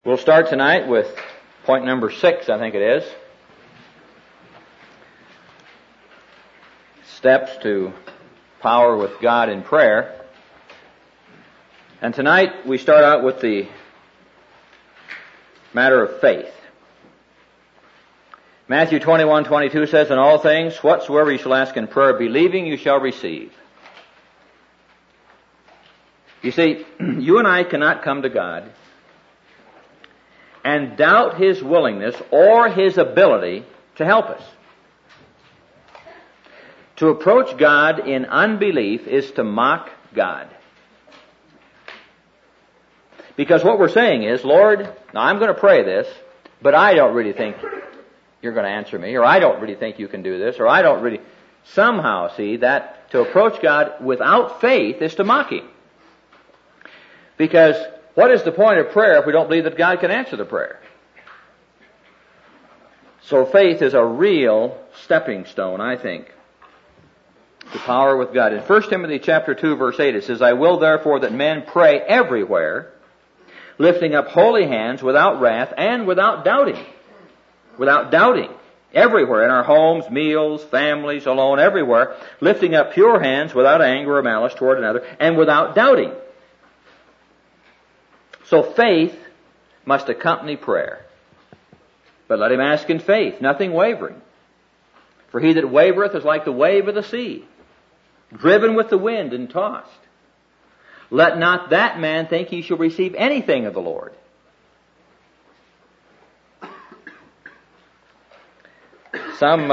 We'll start tonight with point number 6, I think it is. Steps to power with God in prayer. And tonight we start out with the matter of faith. Matthew 21:22 says, "In all things, whatsoever you shall ask in prayer, believing you shall receive." You see, you and I cannot come to God and doubt His willingness or His ability to help us. To approach God in unbelief is to mock God. Because what we're saying is, Lord, now I'm going to pray this, but I don't really think you're going to answer me, or I don't really think you can do this, or I don't really... Somehow, see, that to approach God without faith is to mock Him. Because what is the point of prayer if we don't believe that God can answer the prayer? So faith is a real stepping stone, I think, to power with God. In 1 Timothy chapter 2, verse 8, it says, "I will therefore that men pray everywhere, lifting up holy hands without wrath and without doubting." Without doubting. Everywhere, in our homes, meals, families, alone, everywhere, lifting up pure hands without anger or malice toward another, and without doubting. So faith must accompany prayer. But let him ask in faith, nothing wavering. For he that wavereth is like the wave of the sea, driven with the wind and tossed. Let not that man think he shall receive anything of the Lord. Some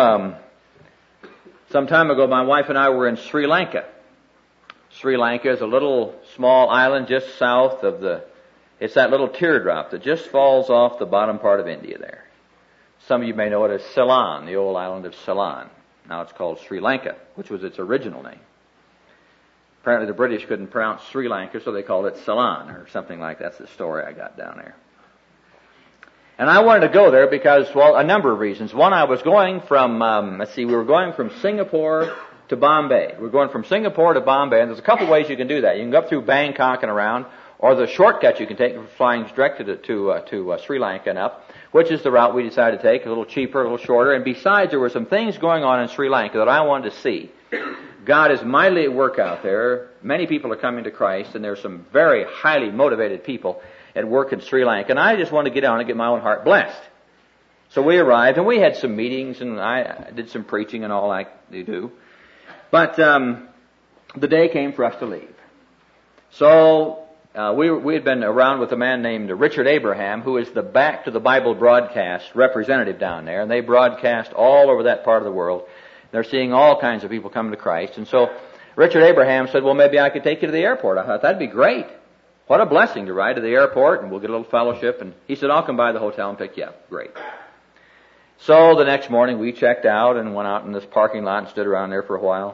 time ago, my wife and I were in Sri Lanka. Sri Lanka is a little small island just south of it's that little teardrop that just falls off the bottom part of India there. Some of you may know it as Ceylon, the old island of Ceylon. Now it's called Sri Lanka, which was its original name. Apparently the British couldn't pronounce Sri Lanka, so they called it Ceylon or something like that. That's the story I got down there. And I wanted to go there because, well, a number of reasons. One, I was going from, we were going from Singapore to Bombay. We were going from Singapore to Bombay, and there's a couple ways you can do that. You can go up through Bangkok and around, or the shortcut you can take flying direct to Sri Lanka and up, which is the route we decided to take, a little cheaper, a little shorter. And besides, there were some things going on in Sri Lanka that I wanted to see. God is mightily at work out there. Many people are coming to Christ, and there's some very highly motivated people at work in Sri Lanka. And I just wanted to get on and get my own heart blessed. So we arrived, and we had some meetings, and I did some preaching and all like they do. But the day came for us to leave. So we had been around with a man named Richard Abraham, who is the Back to the Bible broadcast representative down there, and they broadcast all over that part of the world. They're seeing all kinds of people coming to Christ. And so Richard Abraham said, well, maybe I could take you to the airport. I thought, that'd be great. What a blessing to ride to the airport, and we'll get a little fellowship. And he said, I'll come by the hotel and pick you up. Great. So the next morning we checked out and went out in this parking lot and stood around there for a while,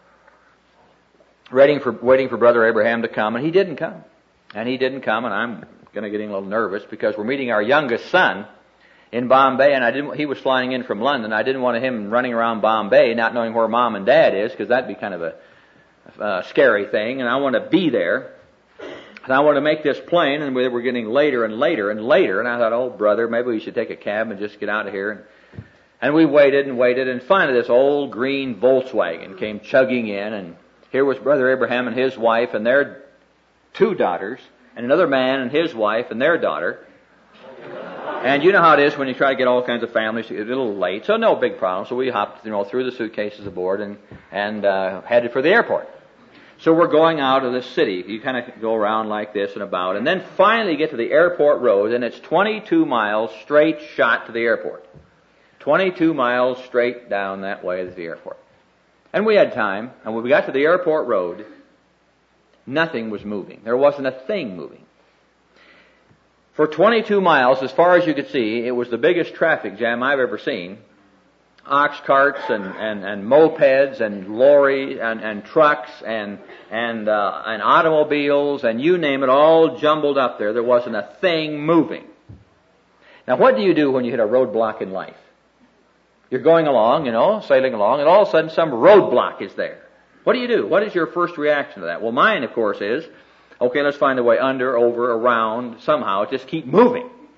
waiting for Brother Abraham to come, and he didn't come. And he didn't come, and I'm going to get a little nervous because we're meeting our youngest son in Bombay, and he was flying in from London. I didn't want him running around Bombay not knowing where Mom and Dad is, because that'd be kind of a scary thing, and I want to be there. And I want to make this plain, and we were getting later and later and later, and I thought, oh, brother, maybe we should take a cab and just get out of here. And we waited and waited, and finally this old green Volkswagen came chugging in, and here was Brother Abraham and his wife and their 2 daughters, and another man and his wife and their daughter. And you know how it is when you try to get all kinds of families, it's a little late, so no big problem. So we hopped, through the suitcases aboard and headed for the airport. So we're going out of the city. You kind of go around like this and about, and then finally get to the airport road, and it's 22 miles straight shot to the airport. 22 miles straight down that way to the airport. And we had time, and when we got to the airport road, nothing was moving. There wasn't a thing moving. For 22 miles, as far as you could see, it was the biggest traffic jam I've ever seen. Ox carts and mopeds and lorries and trucks and automobiles and you name it, all jumbled up there. There wasn't a thing moving. Now, what do you do when you hit a roadblock in life? You're going along, sailing along, and all of a sudden some roadblock is there. What do you do? What is your first reaction to that? Well, mine, of course, is, okay, let's find a way under, over, around, somehow, just keep moving.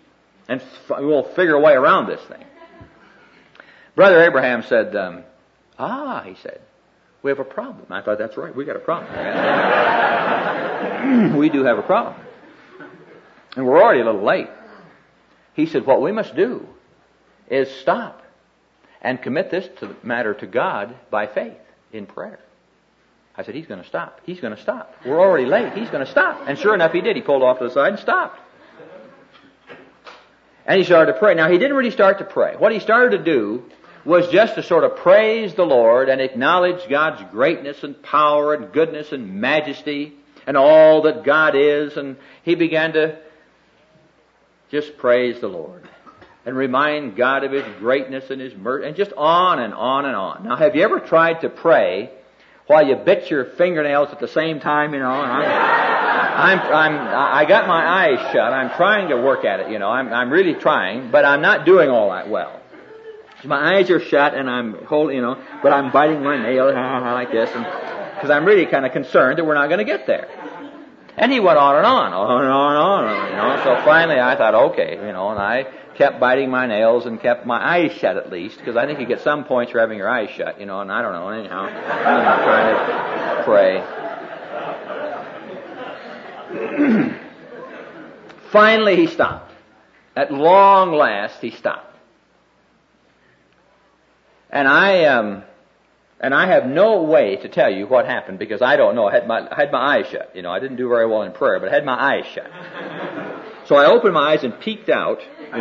and we'll figure a way around this thing. Brother Abraham said, he said, we have a problem. I thought, that's right, we got a problem. We do have a problem. And we're already a little late. He said, what we must do is stop and commit this matter to God by faith in prayer. I said, he's going to stop. He's going to stop. We're already late. He's going to stop. And sure enough, he did. He pulled off to the side and stopped. And he started to pray. Now, he didn't really start to pray. What he started to do was just to sort of praise the Lord and acknowledge God's greatness and power and goodness and majesty and all that God is. And he began to just praise the Lord and remind God of His greatness and His mercy, and just on and on and on. Now, have you ever tried to pray while you bit your fingernails at the same time? You know, and I got my eyes shut. I'm trying to work at it. You know, I'm really trying, but I'm not doing all that well. My eyes are shut, and I'm holding, but I'm biting my nails like this, because I'm really kind of concerned that we're not going to get there. And he went on and on. So finally I thought, okay, and I kept biting my nails and kept my eyes shut at least, because I think you get some points for having your eyes shut, and I don't know, anyhow. I'm trying to pray. Finally he stopped. At long last he stopped. And I have no way to tell you what happened, because I don't know. I had my eyes shut. I didn't do very well in prayer, but I had my eyes shut. So I opened my eyes and peeked out,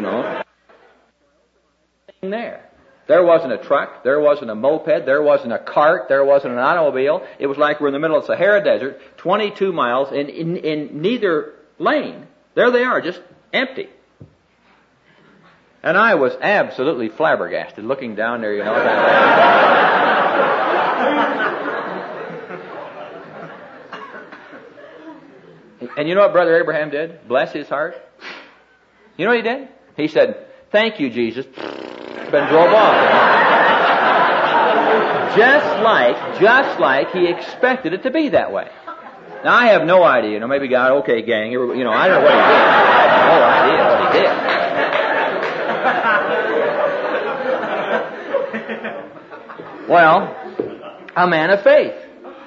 There wasn't a truck, there wasn't a moped, there wasn't a cart, there wasn't an automobile. It was like we're in the middle of the Sahara Desert, 22 miles in neither lane. There they are, just empty. And I was absolutely flabbergasted looking down there, And you know what Brother Abraham did? Bless his heart. You know what he did? He said, "Thank you, Jesus," and drove off. Just like he expected it to be that way. Now I have no idea, maybe God, okay gang, I don't know what he did. I have no idea what he did. Well, a man of faith.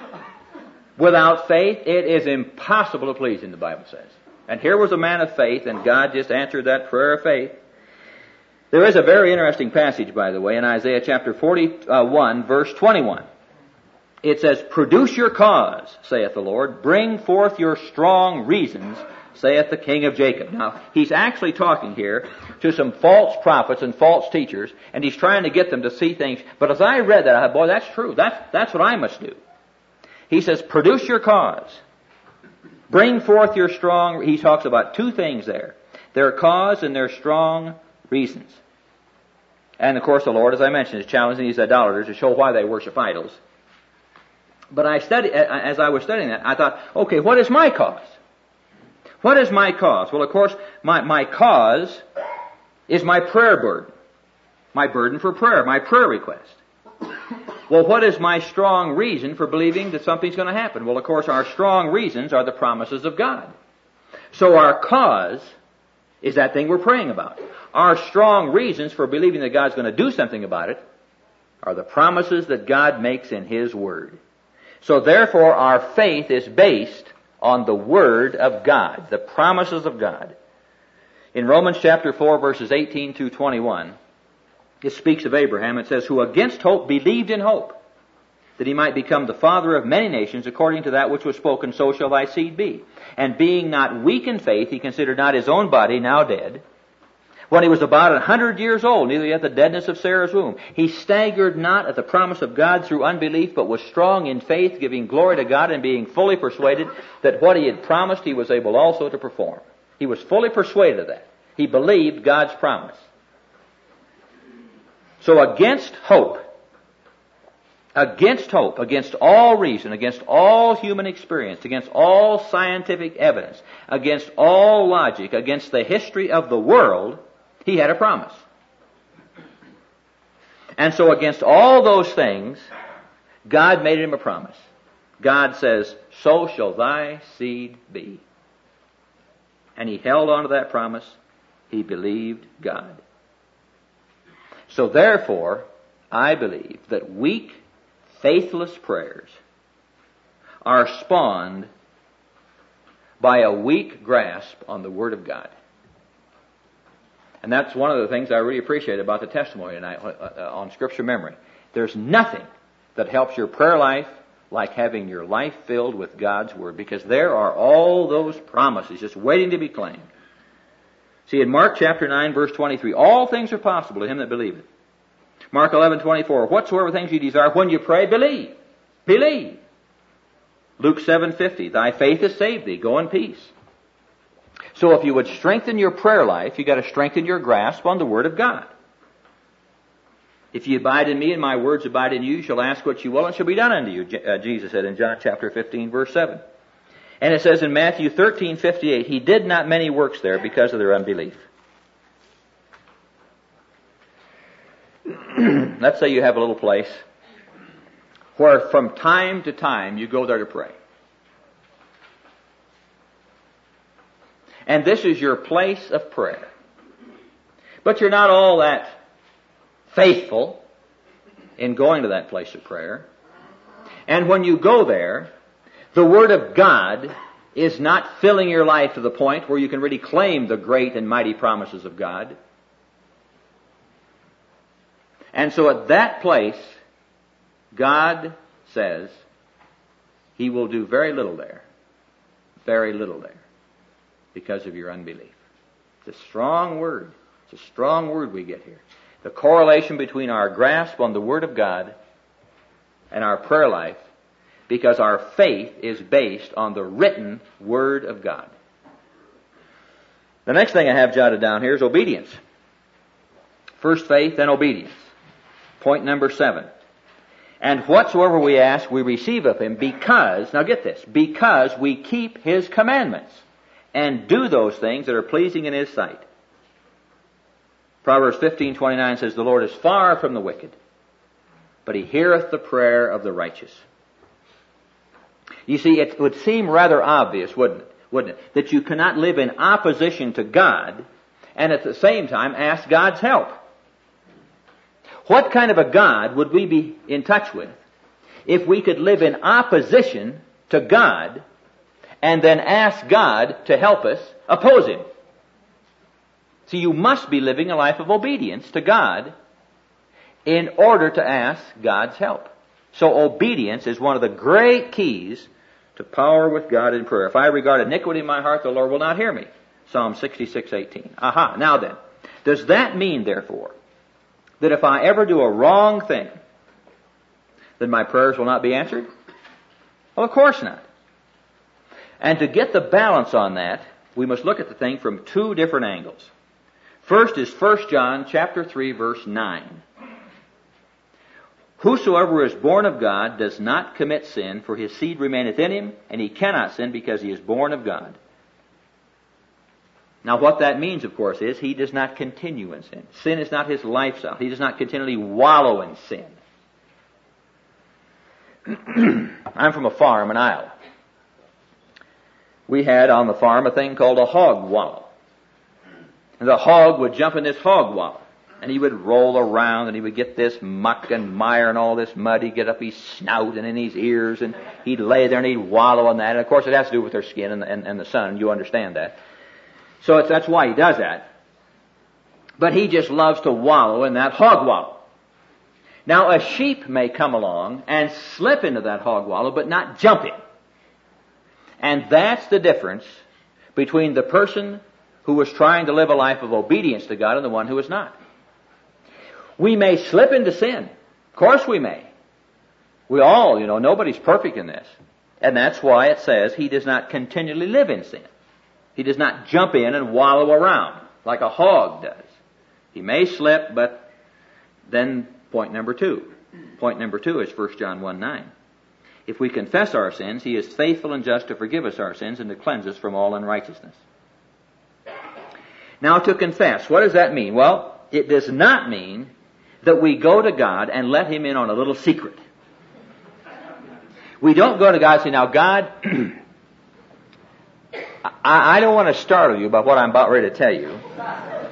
Without faith, it is impossible to please him, the Bible says. And here was a man of faith, and God just answered that prayer of faith. There is a very interesting passage, by the way, in Isaiah chapter 41, verse 21. It says, "Produce your cause, saith the Lord. Bring forth your strong reasons, saith the King of Jacob." Now, he's actually talking here to some false prophets and false teachers, and he's trying to get them to see things. But as I read that, I thought, boy, that's true. That's what I must do. He says, produce your cause. Bring forth your strong... He talks about two things there. Their cause and their strong reasons. And of course the Lord, as I mentioned, is challenging these idolaters to show why they worship idols. But as I was studying that, I thought, okay, what is my cause? What is my cause? Well, of course, my cause is my prayer burden. My burden for prayer, my prayer request. Well, what is my strong reason for believing that something's going to happen? Well, of course, our strong reasons are the promises of God. So our cause is that thing we're praying about. Our strong reasons for believing that God's going to do something about it are the promises that God makes in His Word. So therefore, our faith is based on the Word of God, the promises of God. In Romans chapter 4, verses 18 through 21, it speaks of Abraham. It says, "Who against hope believed in hope, that he might become the father of many nations, according to that which was spoken, so shall thy seed be. And being not weak in faith, he considered not his own body, now dead, when he was about 100 years old, neither yet the deadness of Sarah's womb. He staggered not at the promise of God through unbelief, but was strong in faith, giving glory to God, and being fully persuaded that what he had promised he was able also to perform." He was fully persuaded of that. He believed God's promise. So against hope, against all reason, against all human experience, against all scientific evidence, against all logic, against the history of the world, he had a promise. And so against all those things, God made him a promise. God says, "So shall thy seed be." And he held on to that promise, He believed God. So therefore, I believe that weak, faithless prayers are spawned by a weak grasp on the Word of God. And that's one of the things I really appreciate about the testimony tonight on Scripture memory. There's nothing that helps your prayer life like having your life filled with God's Word, because there are all those promises just waiting to be claimed. See, in Mark chapter 9, verse 23, all things are possible to him that believeth. Mark 11:24, whatsoever things you desire, when you pray, believe. Believe. Luke 7:50, thy faith has saved thee. Go in peace. So if you would strengthen your prayer life, you've got to strengthen your grasp on the Word of God. If you abide in me and my words abide in you, you shall ask what you will and it shall be done unto you, Jesus said in John chapter 15, verse 7. And it says in Matthew 13:58, he did not many works there because of their unbelief. Let's say you have a little place where from time to time you go there to pray. And this is your place of prayer. But you're not all that faithful in going to that place of prayer. And when you go there, the Word of God is not filling your life to the point where you can really claim the great and mighty promises of God. And so at that place, God says He will do very little there. Very little there. Because of your unbelief. It's a strong word. It's a strong word we get here. The correlation between our grasp on the Word of God and our prayer life, because our faith is based on the written Word of God. The next thing I have jotted down here is obedience. First faith, then obedience. Point number 7. And whatsoever we ask, we receive of Him because, now get this, because we keep His commandments and do those things that are pleasing in His sight. Proverbs 15:29 says, the Lord is far from the wicked, but He heareth the prayer of the righteous. You see, it would seem rather obvious, wouldn't it, that you cannot live in opposition to God and at the same time ask God's help. What kind of a God would we be in touch with if we could live in opposition to God and then ask God to help us oppose Him? See, you must be living a life of obedience to God in order to ask God's help. So obedience is one of the great keys to power with God in prayer. If I regard iniquity in my heart, the Lord will not hear me. Psalm 66:18. Aha, now then, does that mean, therefore, that if I ever do a wrong thing, then my prayers will not be answered? Well, of course not. And to get the balance on that, we must look at the thing from two different angles. First is 1 John chapter 3, verse 9. Whosoever is born of God does not commit sin, for his seed remaineth in him, and he cannot sin because he is born of God. Now what that means, of course, is he does not continue in sin. Sin is not his lifestyle. He does not continually wallow in sin. I'm from a farm in Iowa. We had on the farm a thing called a hog wallow. And the hog would jump in this hog wallow. And he would roll around and he would get this muck and mire and all this mud. He'd get up his snout and in his ears and he'd lay there and he'd wallow in that. And of course it has to do with their skin and the sun. You understand that. So that's why he does that. But he just loves to wallow in that hog wallow. Now a sheep may come along and slip into that hog wallow but not jump in. And that's the difference between the person who was trying to live a life of obedience to God and the one who is not. We may slip into sin. Of course we may. We all, nobody's perfect in this. And that's why it says he does not continually live in sin. He does not jump in and wallow around like a hog does. He may slip, but then point number 2. Point number 2 is 1 John 1:9. If we confess our sins, He is faithful and just to forgive us our sins and to cleanse us from all unrighteousness. Now to confess, what does that mean? Well, it does not mean that we go to God and let Him in on a little secret. We don't go to God and say, now God, I don't want to startle you about what I'm about ready to tell you.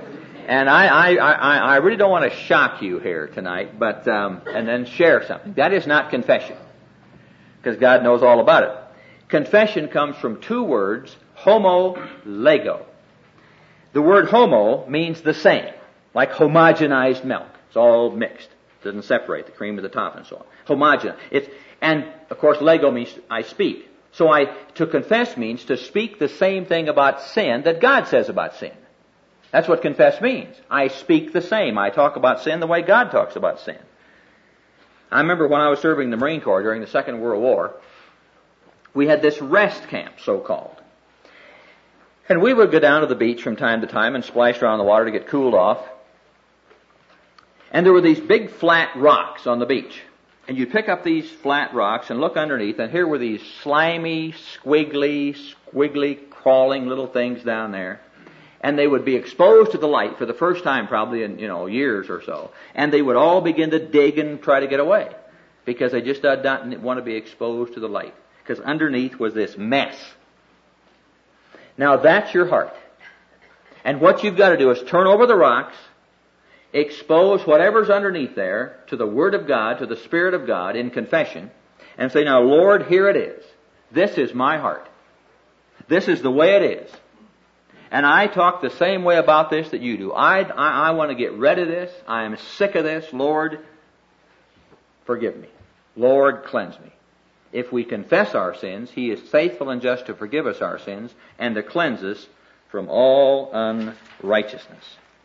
And I really don't want to shock you here tonight, but and then share something. That is not confession, because God knows all about it. Confession comes from two words, homo, lego. The word homo means the same, like homogenized milk. It's all mixed. It doesn't separate the cream of the top and so on. Homogenized. And of course, lego means I speak. So to confess means to speak the same thing about sin that God says about sin. That's what confess means. I speak the same. I talk about sin the way God talks about sin. I remember when I was serving the Marine Corps during the Second World War, we had this rest camp, so-called. And we would go down to the beach from time to time and splash around the water to get cooled off. And there were these big flat rocks on the beach. And you'd pick up these flat rocks and look underneath, and here were these slimy, squiggly, crawling little things down there. And they would be exposed to the light for the first time probably in, years or so. And they would all begin to dig and try to get away, because they just didn't want to be exposed to the light. Because underneath was this mess. Now that's your heart. And what you've got to do is turn over the rocks, expose whatever's underneath there to the Word of God, to the Spirit of God in confession, and say, now Lord, here it is. This is my heart. This is the way it is. And I talk the same way about this that you do. I want to get rid of this. I am sick of this. Lord, forgive me. Lord, cleanse me. If we confess our sins, He is faithful and just to forgive us our sins and to cleanse us from all unrighteousness.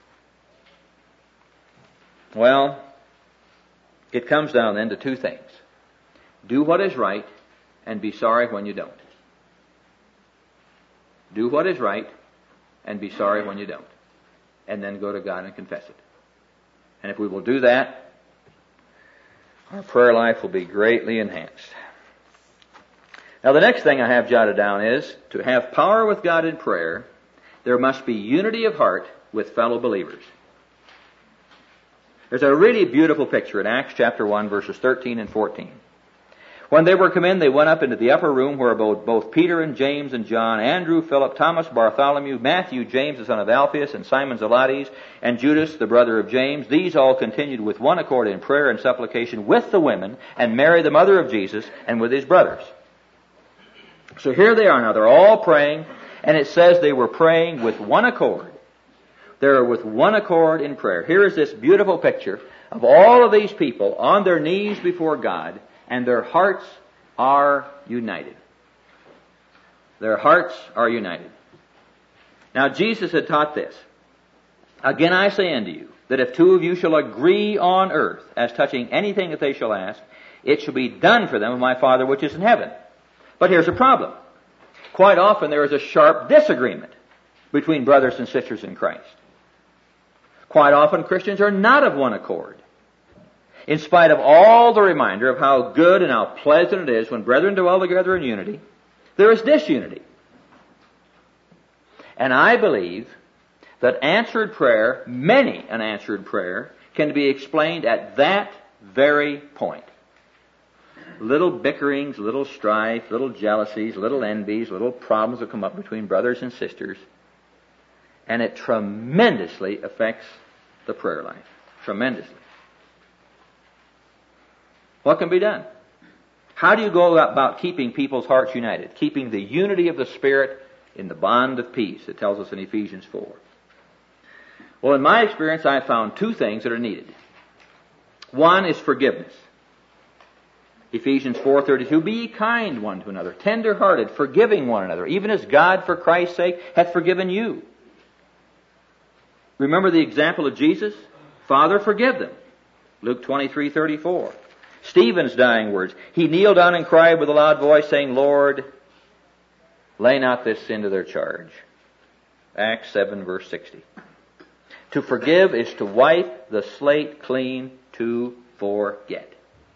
Well, it comes down then to two things. Do what is right and be sorry when you don't. Do what is right and be sorry when you don't. And then go to God and confess it. And if we will do that, our prayer life will be greatly enhanced. Now the next thing I have jotted down is, to have power with God in prayer, there must be unity of heart with fellow believers. There's a really beautiful picture in Acts chapter 1, verses 13 and 14. When they were come in, they went up into the upper room where both Peter and James and John, Andrew, Philip, Thomas, Bartholomew, Matthew, James the son of Alphaeus, and Simon Zelotes, and Judas, the brother of James. These all continued with one accord in prayer and supplication with the women, and Mary, the mother of Jesus, and with his brothers. So here they are now. They're all praying, and it says they were praying with one accord. They're with one accord in prayer. Here is this beautiful picture of all of these people on their knees before God, and their hearts are united. Their hearts are united. Now Jesus had taught this. Again I say unto you, that if two of you shall agree on earth as touching anything that they shall ask, it shall be done for them of my Father which is in heaven. But here's a problem. Quite often there is a sharp disagreement between brothers and sisters in Christ. Quite often Christians are not of one accord. In spite of all the reminder of how good and how pleasant it is when brethren dwell together in unity, there is disunity. And I believe that answered prayer, many an answered prayer, can be explained at that very point. Little bickerings, little strife, little jealousies, little envies, little problems that come up between brothers and sisters, and it tremendously affects the prayer life. Tremendously. What can be done? How do you go about keeping people's hearts united? Keeping the unity of the Spirit in the bond of peace, it tells us in Ephesians 4. Well, in my experience, I have found two things that are needed. One is forgiveness. Ephesians 4:32, be ye kind one to another, tender-hearted, forgiving one another, even as God for Christ's sake hath forgiven you. Remember the example of Jesus? Father, forgive them. Luke 23:34. Stephen's dying words. He kneeled down and cried with a loud voice, saying, Lord, lay not this sin to their charge. Acts 7, verse 60. To forgive is to wipe the slate clean, to forget.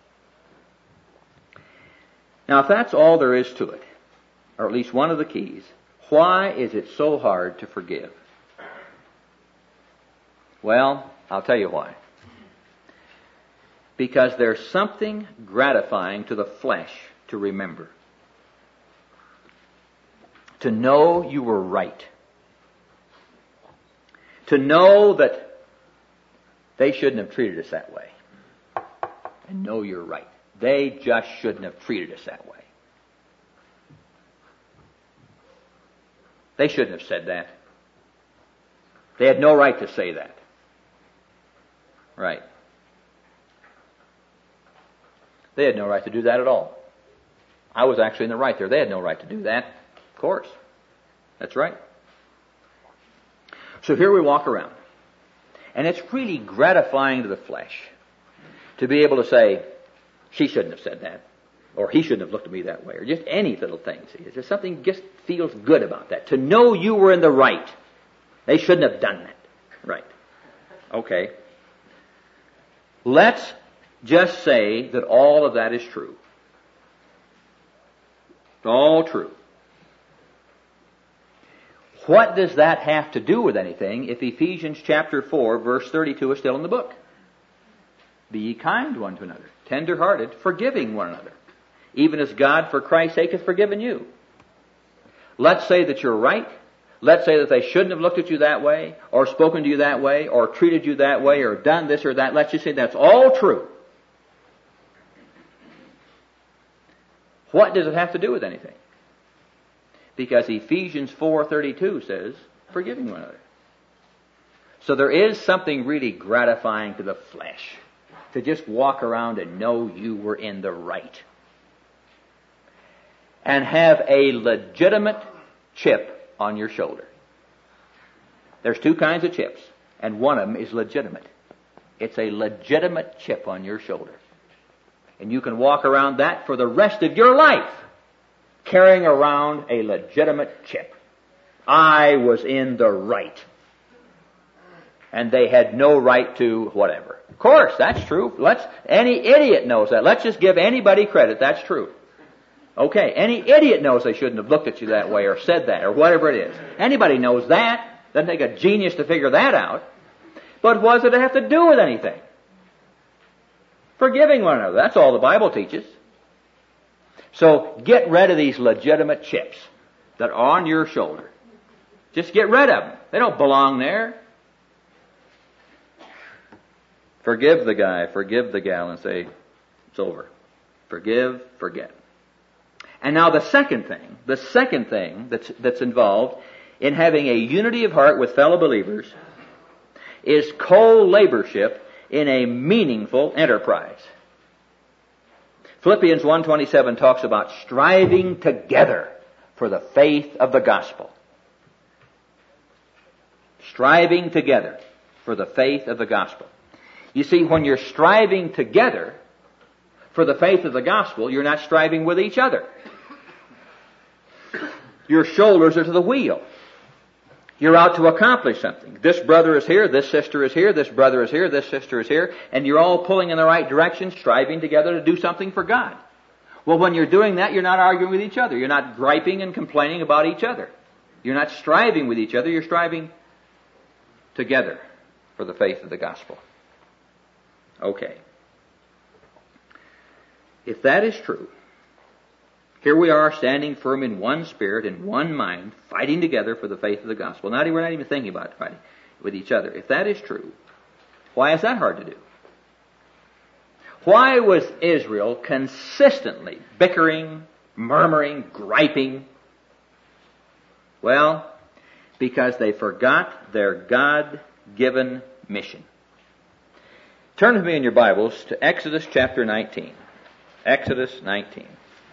Now, if that's all there is to it, or at least one of the keys, why is it so hard to forgive? Well, I'll tell you why. Because there's something gratifying to the flesh to remember. To know you were right. To know that they shouldn't have treated us that way. And know you're right. They just shouldn't have treated us that way. They shouldn't have said that. They had no right to say that. Right. They had no right to do that at all. I was actually in the right there. They had no right to do that. Of course. That's right. So here we walk around. And it's really gratifying to the flesh to be able to say, she shouldn't have said that. Or he shouldn't have looked at me that way. Or just any little thing. See, there's something just feels good about that. To know you were in the right. They shouldn't have done that. Right. Okay. Let's just say that all of that is true. It's all true. What does that have to do with anything if Ephesians chapter 4, verse 32 is still in the book? Be ye kind one to another, tender-hearted, forgiving one another, even as God for Christ's sake hath forgiven you. Let's say that you're right. Let's say that they shouldn't have looked at you that way, or spoken to you that way, or treated you that way, or done this or that. Let's just say that's all true. What does it have to do with anything? Because Ephesians 4:32 says, forgiving one another. So there is something really gratifying to the flesh to just walk around and know you were in the right. And have a legitimate chip on your shoulder. There's two kinds of chips, and one of them is legitimate. It's a legitimate chip on your shoulder. And you can walk around that for the rest of your life, carrying around a legitimate chip. I was in the right. And they had no right to whatever. Of course, that's true. Any idiot knows that. Let's just give anybody credit. That's true. Okay, any idiot knows they shouldn't have looked at you that way or said that or whatever it is. Anybody knows that. Doesn't take a genius to figure that out. But what does it have to do with anything? Forgiving one another. That's all the Bible teaches. So get rid of these legitimate chips that are on your shoulder. Just get rid of them. They don't belong there. Forgive the guy, forgive the gal, and say, it's over. Forgive, forget. And now the second thing that's involved in having a unity of heart with fellow believers is co-laborship in a meaningful enterprise. Philippians 1:27 talks about striving together for the faith of the gospel. Striving together for the faith of the gospel. You see, when you're striving together for the faith of the gospel, you're not striving with each other. Your shoulders are to the wheel. You're out to accomplish something. This brother is here, this sister is here, this brother is here, this sister is here, and you're all pulling in the right direction, striving together to do something for God. Well, when you're doing that, you're not arguing with each other. You're not griping and complaining about each other. You're not striving with each other. You're striving together for the faith of the gospel. Okay. If that is true, here we are standing firm in one spirit, in one mind, fighting together for the faith of the gospel. Now we're not even thinking about fighting with each other. If that is true, why is that hard to do? Why was Israel consistently bickering, murmuring, griping? Well, because they forgot their God-given mission. Turn with me in your Bibles to Exodus chapter 19. Exodus 19.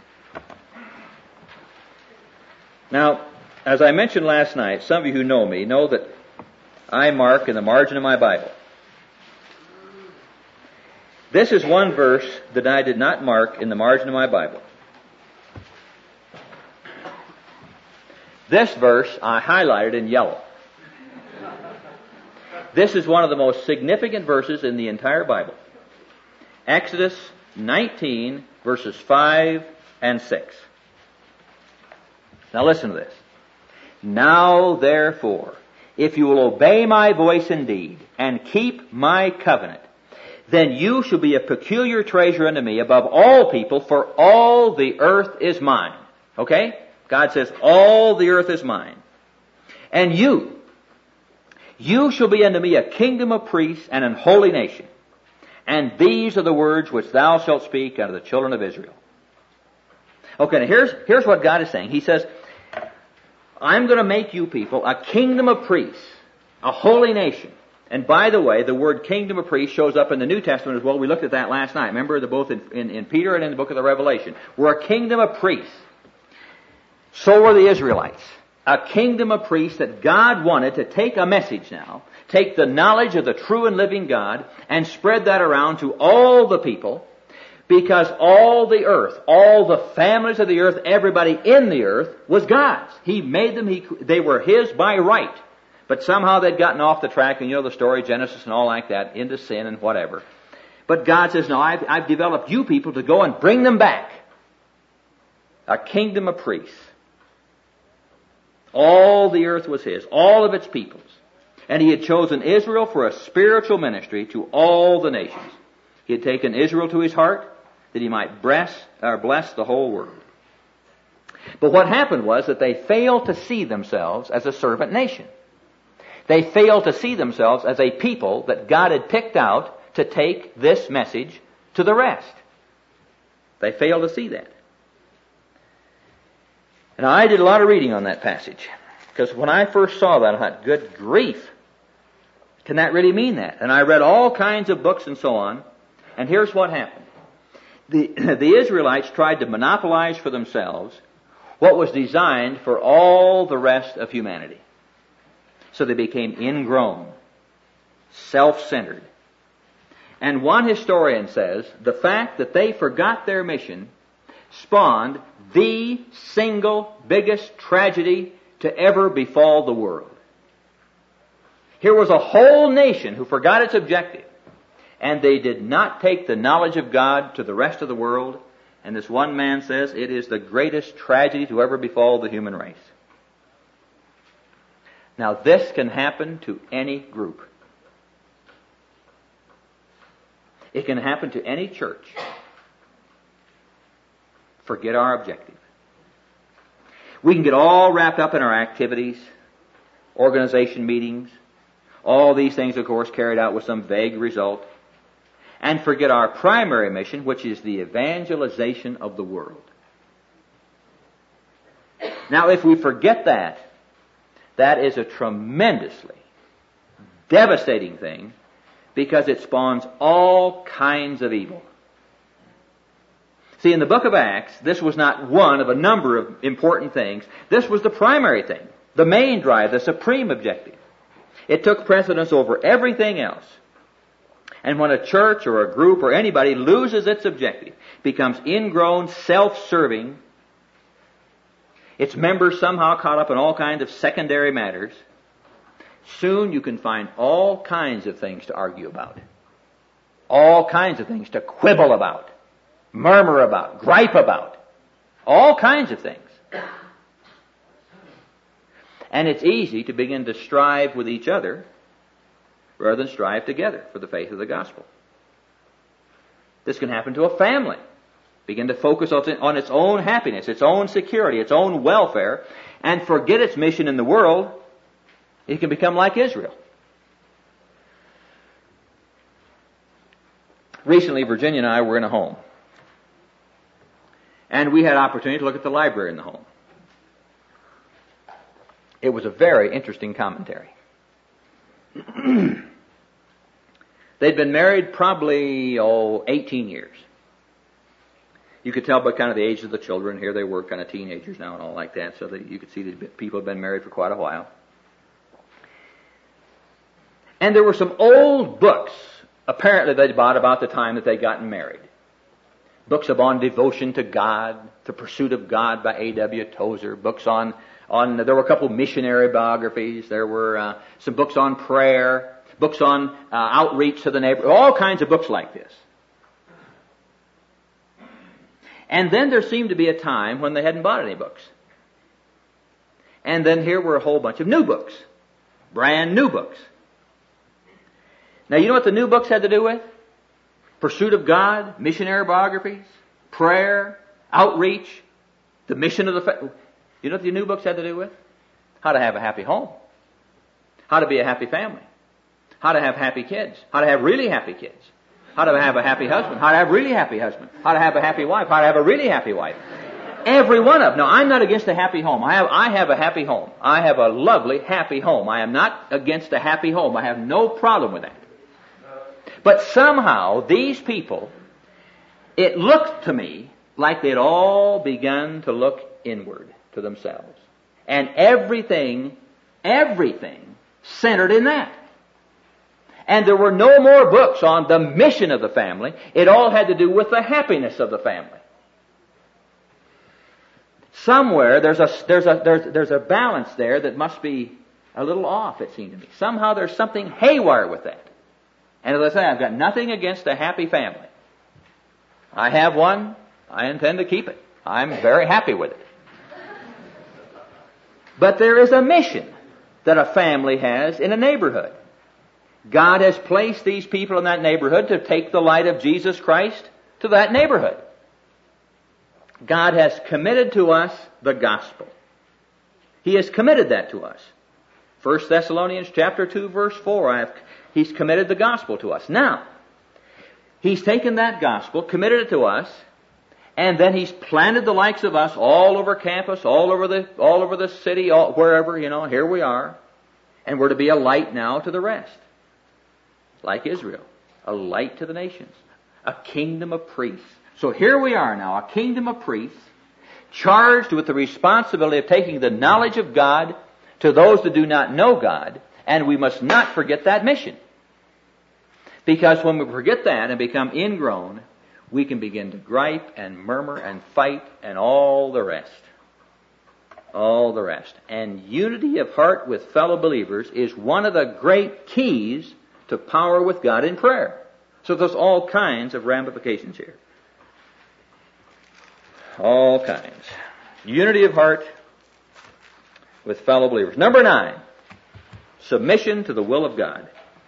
Now, as I mentioned last night, some of you who know me know that I mark in the margin of my Bible. This is one verse that I did not mark in the margin of my Bible. This verse I highlighted in yellow. This is one of the most significant verses in the entire Bible. Exodus 19, verses 5 and 6. Now listen to this. Now therefore, if you will obey my voice indeed, and keep my covenant, then you shall be a peculiar treasure unto me above all people, for all the earth is mine. Okay? God says, all the earth is mine. And you You shall be unto me a kingdom of priests and an holy nation. And these are the words which thou shalt speak unto the children of Israel. Okay, now here's what God is saying. He says, I'm going to make you people a kingdom of priests, a holy nation. And by the way, the word kingdom of priests shows up in the New Testament as well. We looked at that last night. Remember, they're both in Peter and in the book of the Revelation. We're a kingdom of priests. So were the Israelites. A kingdom of priests that God wanted to take a message now, take the knowledge of the true and living God, and spread that around to all the people, because all the earth, all the families of the earth, everybody in the earth was God's. He made them, they were His by right. But somehow they'd gotten off the track, and you know the story, Genesis and all like that, into sin and whatever. But God says, no, I've developed you people to go and bring them back. A kingdom of priests. All the earth was His, all of its peoples. And He had chosen Israel for a spiritual ministry to all the nations. He had taken Israel to His heart that He might bless the whole world. But what happened was that they failed to see themselves as a servant nation. They failed to see themselves as a people that God had picked out to take this message to the rest. They failed to see that. And I did a lot of reading on that passage. Because when I first saw that, I thought, good grief. Can that really mean that? And I read all kinds of books and so on. And here's what happened. The Israelites tried to monopolize for themselves what was designed for all the rest of humanity. So they became ingrown, self-centered. And one historian says the fact that they forgot their mission spawned the single biggest tragedy to ever befall the world. Here was a whole nation who forgot its objective, and they did not take the knowledge of God to the rest of the world. And this one man says it is the greatest tragedy to ever befall the human race. Now this can happen to any group. It can happen to any church. Forget our objective. We can get all wrapped up in our activities, organization meetings, all these things, of course, carried out with some vague result, and forget our primary mission, which is the evangelization of the world. Now, if we forget that, that is a tremendously devastating thing, because it spawns all kinds of evil. See, in the book of Acts, this was not one of a number of important things. This was the primary thing, the main drive, the supreme objective. It took precedence over everything else. And when a church or a group or anybody loses its objective, becomes ingrown, self-serving, its members somehow caught up in all kinds of secondary matters, soon you can find all kinds of things to argue about. All kinds of things to quibble about, murmur about, gripe about. All kinds of things. And it's easy to begin to strive with each other rather than strive together for the faith of the gospel. This can happen to a family. Begin to focus on its own happiness, its own security, its own welfare, and forget its mission in the world. It can become like Israel. Recently, Virginia and I were in a home. And we had opportunity to look at the library in the home. It was a very interesting commentary. They'd been married probably, 18 years. You could tell by kind of the age of the children. Here they were kind of teenagers now and all like that, so that you could see that people had been married for quite a while. And there were some old books, apparently they'd bought about the time that they'd gotten married. Books on devotion to God, The Pursuit of God by A.W. Tozer. Books on there were a couple of missionary biographies. There were some books on prayer. Books on outreach to the neighbor. All kinds of books like this. And then there seemed to be a time when they hadn't bought any books. And then here were a whole bunch of new books. Brand new books. Now you know what the new books had to do with? Pursuit of God, missionary biographies, prayer, outreach, the mission of the faith. You know what the new books had to do with? How to have a happy home. How to be a happy family. How to have happy kids. How to have really happy kids. How to have a happy husband. How to have a really happy husband. How to have a happy wife. How to have a really happy wife. Every one of them. Now, I'm not against a happy home. I have a happy home. I have a lovely, happy home. I am not against a happy home. I have no problem with that. But somehow, these people, it looked to me like they'd all begun to look inward to themselves. And everything centered in that. And there were no more books on the mission of the family. It all had to do with the happiness of the family. Somewhere there's a balance there that must be a little off, it seemed to me. Somehow there's something haywire with that. And as I say, I've got nothing against a happy family. I have one. I intend to keep it. I'm very happy with it. But there is a mission that a family has in a neighborhood. God has placed these people in that neighborhood to take the light of Jesus Christ to that neighborhood. God has committed to us the gospel. He has committed that to us. 1 Thessalonians chapter 2 verse 4, He's committed the gospel to us. Now, He's taken that gospel, committed it to us, and then He's planted the likes of us all over campus, all over the city, wherever, here we are. And we're to be a light now to the rest. Like Israel. A light to the nations. A kingdom of priests. So here we are now, a kingdom of priests, charged with the responsibility of taking the knowledge of God to those that do not know God, and we must not forget that mission. Because when we forget that and become ingrown, we can begin to gripe and murmur and fight and all the rest. All the rest. And unity of heart with fellow believers is one of the great keys to power with God in prayer. So there's all kinds of ramifications here. All kinds. Unity of heart with fellow believers. Number 9, submission to the will of God.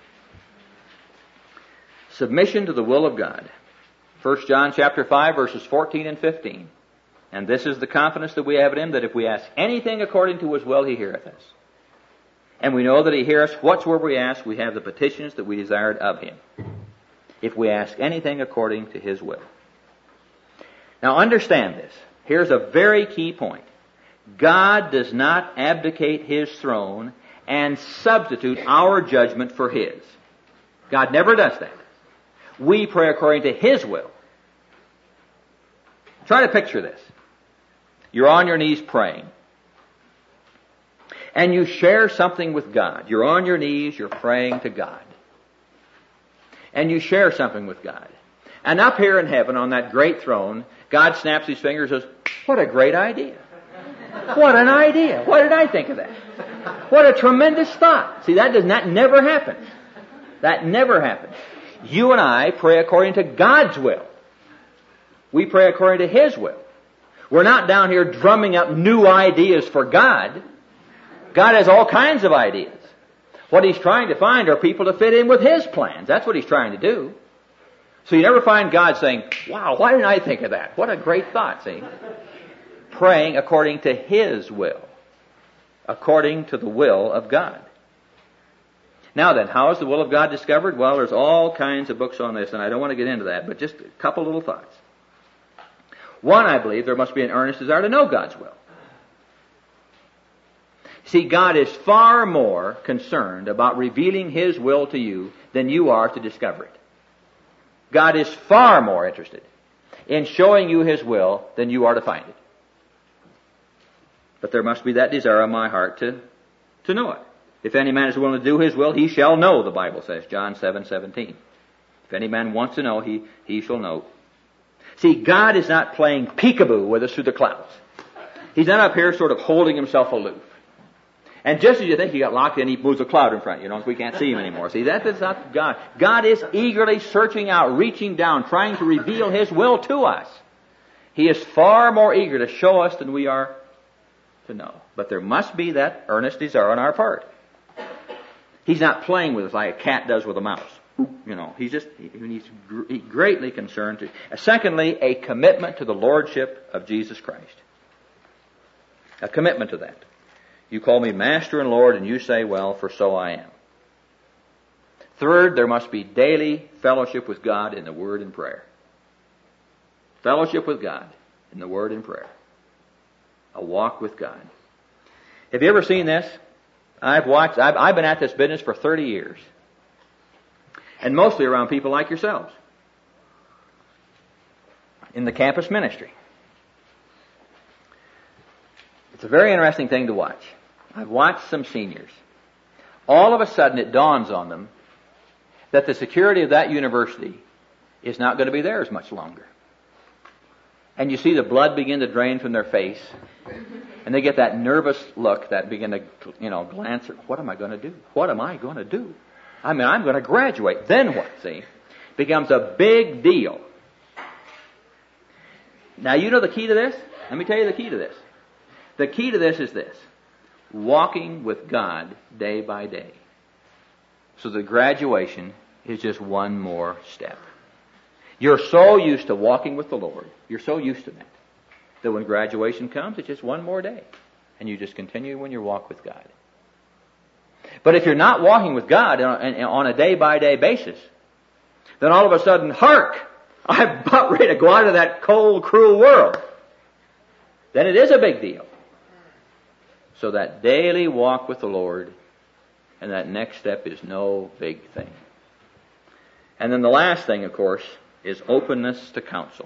Submission to the will of God. 1 John chapter 5 verses 14 and 15. And this is the confidence that we have in Him, that if we ask anything according to His will, He heareth us. And we know that He heareth us whatsoever we ask. We have the petitions that we desired of Him, if we ask anything according to His will. Now understand this. Here's a very key point. God does not abdicate His throne and substitute our judgment for His. God never does that. We pray according to His will. Try to picture this. You're on your knees praying. And you share something with God. You're on your knees, you're praying to God. And you share something with God. And up here in heaven on that great throne, God snaps His fingers and says, what a great idea. What an idea. Why did I think of that? What a tremendous thought. See, that never happens. That never happens. You and I pray according to God's will. We pray according to His will. We're not down here drumming up new ideas for God. God has all kinds of ideas. What He's trying to find are people to fit in with His plans. That's what He's trying to do. So you never find God saying, wow, why didn't I think of that? What a great thought, see? Praying according to His will. According to the will of God. Now then, how is the will of God discovered? Well, there's all kinds of books on this, and I don't want to get into that, but just a couple little thoughts. One, I believe there must be an earnest desire to know God's will. See, God is far more concerned about revealing His will to you than you are to discover it. God is far more interested in showing you His will than you are to find it. But there must be that desire in my heart to know it. If any man is willing to do His will, he shall know, the Bible says, John 7:17. If any man wants to know, he shall know. See, God is not playing peekaboo with us through the clouds. He's not up here sort of holding Himself aloof. And just as you think He got locked in, He moves a cloud in front, so we can't see Him anymore. See, that is not God. God is eagerly searching out, reaching down, trying to reveal His will to us. He is far more eager to show us than we are to know. But there must be that earnest desire on our part. He's not playing with us like a cat does with a mouse. He's greatly concerned. Secondly, a commitment to the Lordship of Jesus Christ. A commitment to that. You call me Master and Lord, and you say, well, for so I am. Third, there must be daily fellowship with God in the Word and prayer. Fellowship with God in the Word and prayer. A walk with God. Have you ever seen this? I've been at this business for 30 years. And mostly around people like yourselves. In the campus ministry. It's a very interesting thing to watch. I've watched some seniors. All of a sudden it dawns on them that the security of that university is not going to be theirs much longer. And you see the blood begin to drain from their face. And they get that nervous look that begin to, glance at, what am I going to do? What am I going to do? I'm going to graduate. Then what, see? Becomes a big deal. Now, you know the key to this? Let me tell you the key to this. The key to this is this. Walking with God day by day. So the graduation is just one more step. You're so used to walking with the Lord. You're so used to that when graduation comes, it's just one more day. And you just continue in your walk with God. But if you're not walking with God on a day-by-day basis, then all of a sudden, hark! I'm about ready to go out of that cold, cruel world. Then it is a big deal. So that daily walk with the Lord and that next step is no big thing. And then the last thing, of course, is openness to counsel.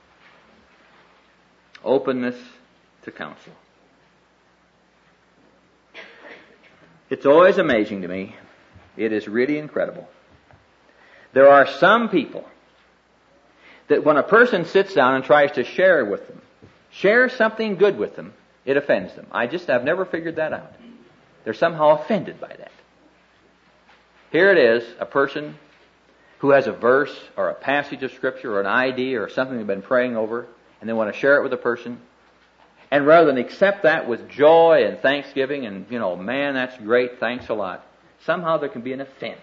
Openness to counsel. It's always amazing to me. It is really incredible. There are some people that when a person sits down and tries to share with them, share something good with them, it offends them. I've never figured that out. They're somehow offended by that. Here it is, a person who has a verse or a passage of Scripture or an idea or something they've been praying over, and they want to share it with a person. And rather than accept that with joy and thanksgiving and, man, that's great, thanks a lot, somehow there can be an offense.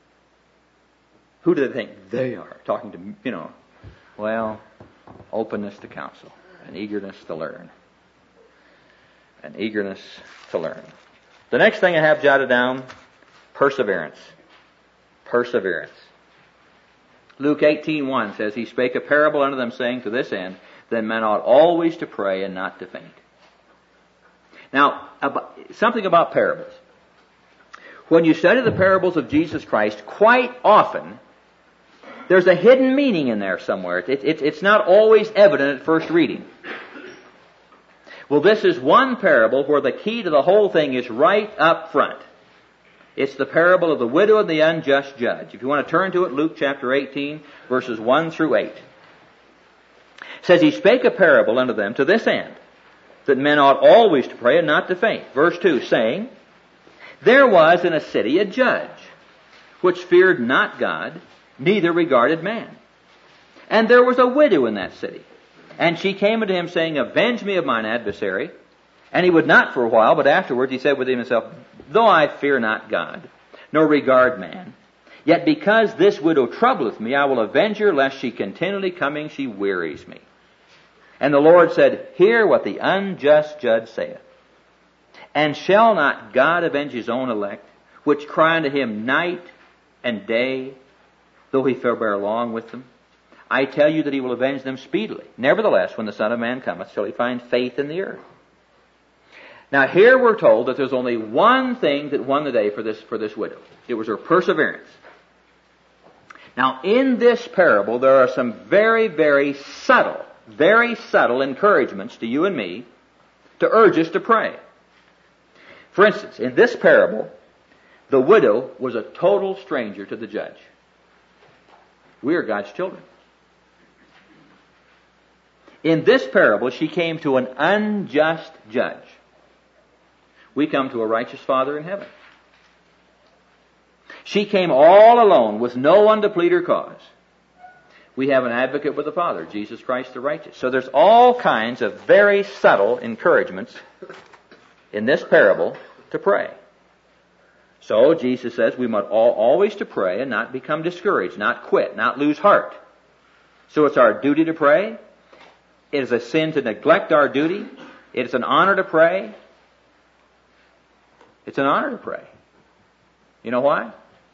Who do they think they are? Talking to, well, openness to counsel, an eagerness to learn. An eagerness to learn. The next thing I have jotted down, perseverance. Perseverance. Luke 18:1 says, He spake a parable unto them, saying, to this end, that men ought always to pray and not to faint. Now, something about parables. When you study the parables of Jesus Christ, quite often, there's a hidden meaning in there somewhere. It's not always evident at first reading. Well, this is one parable where the key to the whole thing is right up front. It's the parable of the widow and the unjust judge. If you want to turn to it, Luke chapter 18, verses 1 through 8. It says, He spake a parable unto them to this end, that men ought always to pray and not to faint. Verse 2, saying, There was in a city a judge, which feared not God, neither regarded man. And there was a widow in that city. And she came unto him, saying, Avenge me of mine adversary. And he would not for a while, but afterwards he said within himself, Though I fear not God, nor regard man, yet because this widow troubleth me, I will avenge her, lest she continually coming, she wearies me. And the Lord said, Hear what the unjust judge saith. And shall not God avenge his own elect, which cry unto him night and day, though he forbear long with them? I tell you that he will avenge them speedily. Nevertheless, when the Son of Man cometh, shall he find faith in the earth? Now here we're told that there's only one thing that won the day for this widow. It was her perseverance. Now in this parable there are some very, very subtle encouragements to you and me to urge us to pray. For instance, in this parable, the widow was a total stranger to the judge. We are God's children. In this parable, she came to an unjust judge. We come to a righteous Father in heaven. She came all alone with no one to plead her cause. We have an advocate with the Father, Jesus Christ the righteous. So there's all kinds of very subtle encouragements in this parable to pray. So Jesus says we must always to pray and not become discouraged, not quit, not lose heart. So it's our duty to pray. It is a sin to neglect our duty. It is an honor to pray. It's an honor to pray. You know why?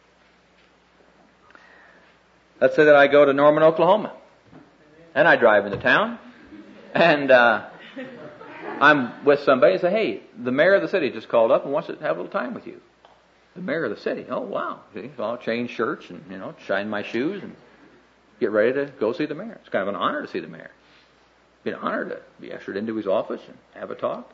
Let's say that I go to Norman, Oklahoma, and I drive into town, and I'm with somebody and say, hey, the mayor of the city just called up and wants to have a little time with you. The mayor of the city. Oh, wow. See, so I'll change shirts and, shine my shoes and get ready to go see the mayor. It's kind of an honor to see the mayor. It'd be an honor to be ushered into his office and have a talk.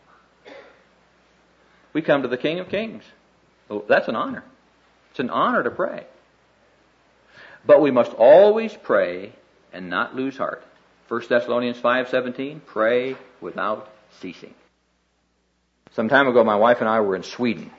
We come to the King of Kings. Well, that's an honor. It's an honor to pray. But we must always pray and not lose heart. 1 Thessalonians 5:17, pray without ceasing. Some time ago, my wife and I were in Sweden.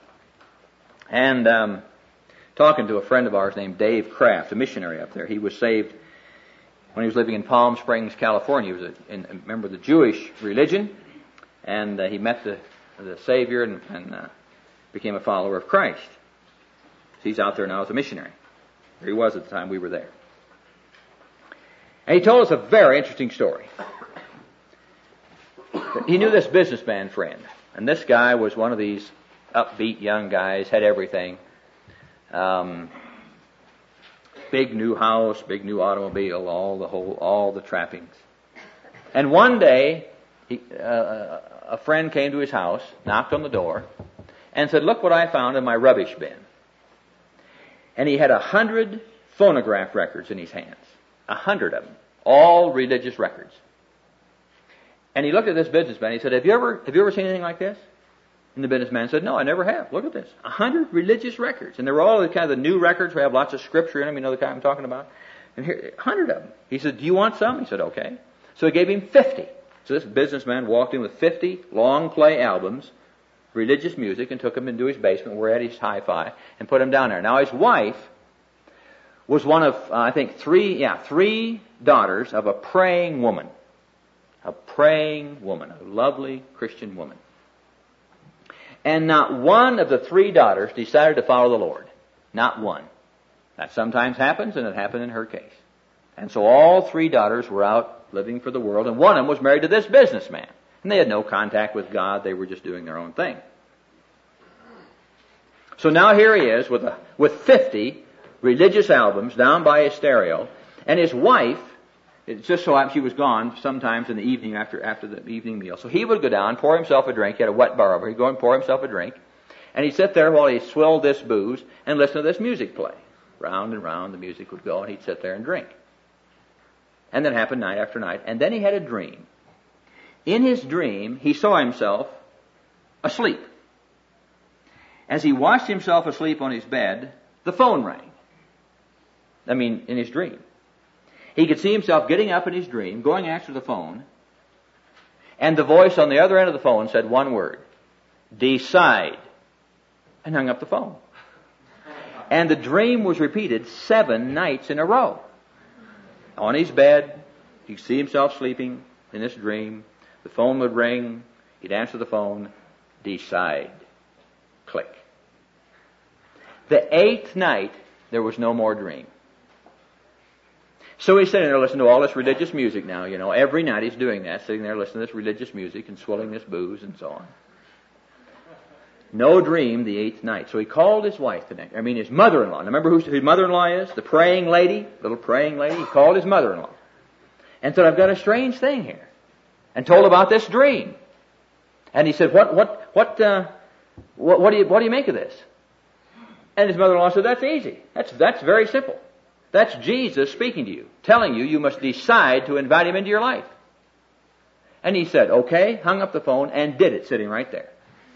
And talking to a friend of ours named Dave Kraft, a missionary up there. He was saved when he was living in Palm Springs, California. He was a member of the Jewish religion. And he met the Savior and became a follower of Christ. He's out there now as a missionary. He was at the time we were there. And he told us a very interesting story. He knew this businessman friend. And this guy was one of these upbeat young guys, had everything. Big new house, big new automobile, all the trappings. And one day, a friend came to his house, knocked on the door, and said, look what I found in my rubbish bin. And he had 100 phonograph records in his hands. 100 of them. All religious records. And he looked at this businessman. He said, have you ever seen anything like this? And the businessman said, no, I never have. Look at this. 100 religious records. And they were all the kind of the new records. We have lots of scripture in them. You know the kind I'm talking about? And here, 100 of them. He said, do you want some? He said, okay. So he gave him 50. So this businessman walked in with 50 long play albums, religious music, and took them into his basement where he had his hi-fi and put them down there. Now his wife was one of, I think, three daughters of a praying woman. A praying woman. A lovely Christian woman. And not one of the 3 daughters decided to follow the Lord. Not one. That sometimes happens, and it happened in her case. And so all 3 daughters were out living for the world, and one of them was married to this businessman. And they had no contact with God. They were just doing their own thing. So now here he is with 50 religious albums down by his stereo, and his wife, it just so happened she was gone sometimes in the evening after the evening meal. So he would go down, pour himself a drink. He had a wet bar over. He'd go and pour himself a drink. And he'd sit there while he swilled this booze and listen to this music play. Round and round the music would go, and he'd sit there and drink. And that happened night after night. And then he had a dream. In his dream, he saw himself asleep. As he watched himself asleep on his bed, the phone rang. In his dream. He could see himself getting up in his dream, going after the phone, and the voice on the other end of the phone said one word, decide, and hung up the phone. And the dream was repeated 7 nights in a row. On his bed, he could see himself sleeping in this dream. The phone would ring, he'd answer the phone, decide, click. The 8th night, there was no more dream. So he's sitting there listening to all this religious music now, Every night he's doing that, sitting there listening to this religious music and swilling this booze and so on. No dream the 8th night. So he called his wife his mother-in-law. Remember who his mother-in-law is? The praying lady, little praying lady. He called his mother-in-law and said, I've got a strange thing here. And told about this dream. And he said, what do you make of this? And his mother-in-law said, that's easy. That's very simple. That's Jesus speaking to you, telling you must decide to invite him into your life. And he said, okay, hung up the phone, and did it sitting right there.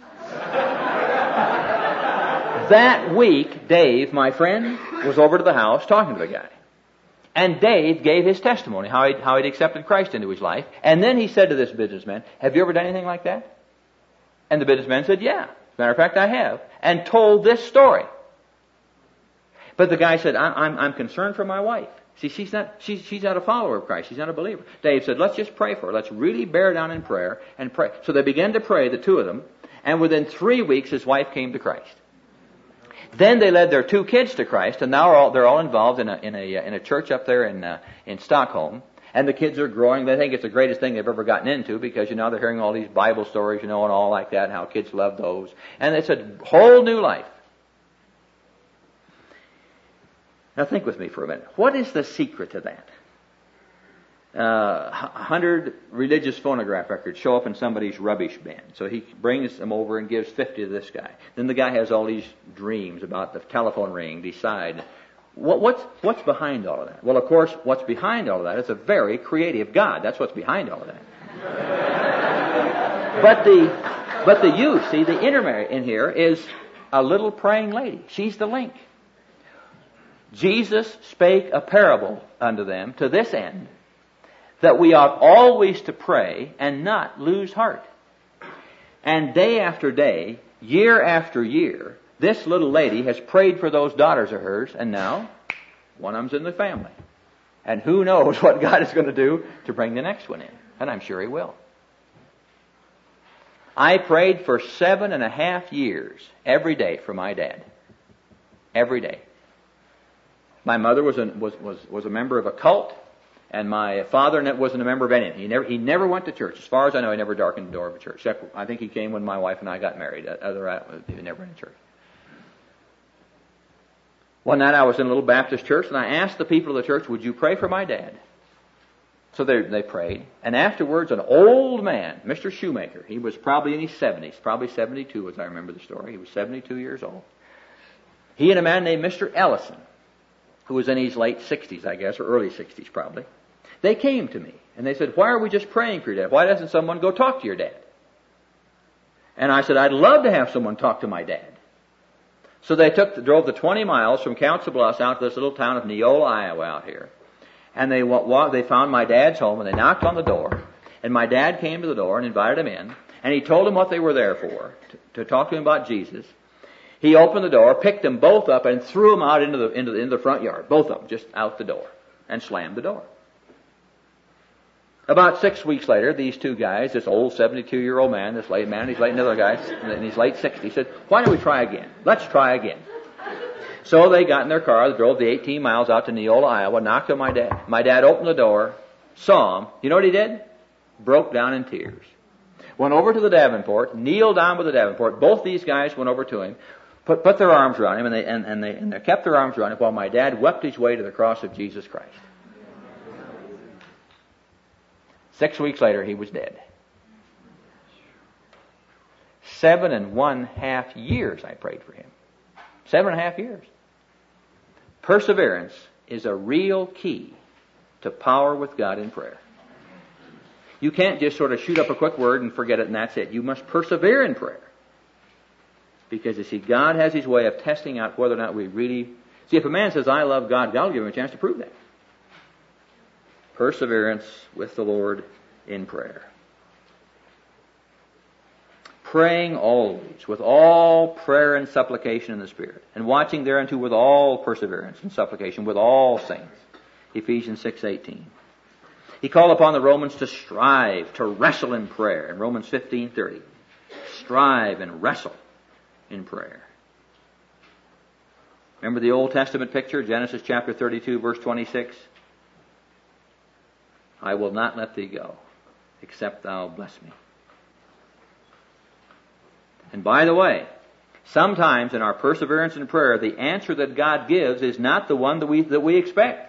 That week, Dave, my friend, was over to the house talking to the guy. And Dave gave his testimony, how he'd accepted Christ into his life. And then he said to this businessman, have you ever done anything like that? And the businessman said, yeah. As a matter of fact, I have. And told this story. But the guy said, I'm concerned for my wife. See, she's not a follower of Christ. She's not a believer. Dave said, let's just pray for her. Let's really bear down in prayer and pray. So they began to pray, the 2 of them. And within 3 weeks, his wife came to Christ. Then they led their 2 kids to Christ, and now they're all involved in a church up there in Stockholm. And the kids are growing. They think it's the greatest thing they've ever gotten into because, they're hearing all these Bible stories, and all like that, and how kids love those. And it's a whole new life. Now think with me for a minute. What is the secret to that? 100 religious phonograph records show up in somebody's rubbish bin. So he brings them over and gives 50 to this guy. Then the guy has all these dreams about the telephone ring, decide. What's behind all of that? Well, of course, what's behind all of that is a very creative God. That's what's behind all of that. But the youth, see, the intermarriage in here is a little praying lady. She's the link. Jesus spake a parable unto them to this end, that we ought always to pray and not lose heart. And day after day, year after year, this little lady has prayed for those daughters of hers, and now one of them's in the family. And who knows what God is going to do to bring the next one in. And I'm sure He will. I prayed for 7.5 years every day for my dad. Every day. My mother was a member of a cult, and my father wasn't a member of anything. He never went to church. As far as I know, he never darkened the door of a church. Except I think he came when my wife and I got married. Other than that, he never went to church. One night I was in a little Baptist church, and I asked the people of the church, would you pray for my dad? So they prayed. And afterwards, an old man, Mr. Shoemaker, he was probably in his 70s, probably 72 as I remember the story. He was 72 years old. He and a man named Mr. Ellison, who was in his late 60s, I guess, or early 60s probably, they came to me, and they said, why are we just praying for your dad? Why doesn't someone go talk to your dad? And I said, I'd love to have someone talk to my dad. So they drove the 20 miles from Council Bluffs out to this little town of Neola, Iowa out here. And they found my dad's home, and they knocked on the door. And my dad came to the door and invited him in. And he told them what they were there for, to talk to him about Jesus. He opened the door, picked them both up, and threw them out into the front yard. Both of them, just out the door. And slammed the door. About 6 weeks later, these two guys, this old 72-year-old man, this late man, and these late another guy in his late 60s, said, why don't we try again? Let's try again. So they got in their car, they drove the 18 miles out to Neola, Iowa, knocked on my dad. My dad opened the door, saw him. You know what he did? Broke down in tears. Went over to the Davenport, kneeled down with the Davenport. Both these guys went over to him, put their arms around him, and they kept their arms around him while my dad wept his way to the cross of Jesus Christ. 6 weeks later, he was dead. 7.5 years I prayed for him. 7.5 years. Perseverance is a real key to power with God in prayer. You can't just sort of shoot up a quick word and forget it and that's it. You must persevere in prayer. Because, you see, God has His way of testing out whether or not we really... See, if a man says, I love God, God will give him a chance to prove that. Perseverance with the Lord in prayer. Praying always with all prayer and supplication in the Spirit, and watching thereunto with all perseverance and supplication with all saints. Ephesians 6:18. He called upon the Romans to strive, to wrestle in prayer in Romans 15:30. Strive and wrestle in prayer. Remember the Old Testament picture, Genesis chapter 32, verse 26? I will not let thee go, except thou bless me. And by the way, sometimes in our perseverance in prayer, the answer that God gives is not the one that we expect.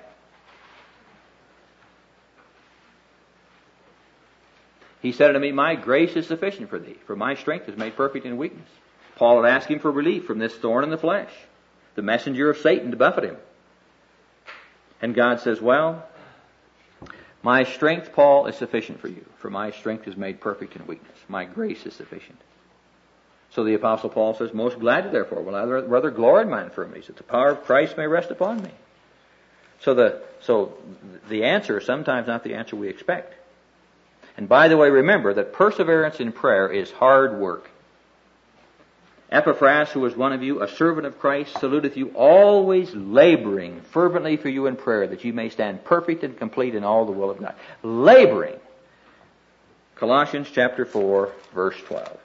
He said unto me, my grace is sufficient for thee, for my strength is made perfect in weakness. Paul had asked him for relief from this thorn in the flesh, the messenger of Satan to buffet him. And God says, well, my strength, Paul, is sufficient for you, for my strength is made perfect in weakness. My grace is sufficient. So the Apostle Paul says, most gladly therefore will I rather glory in my infirmities, that the power of Christ may rest upon me. So the answer is sometimes not the answer we expect. And by the way, remember that perseverance in prayer is hard work. Epaphras, who is one of you, a servant of Christ, saluteth you, always laboring fervently for you in prayer, that you may stand perfect and complete in all the will of God. Laboring. Colossians chapter 4, verse 12.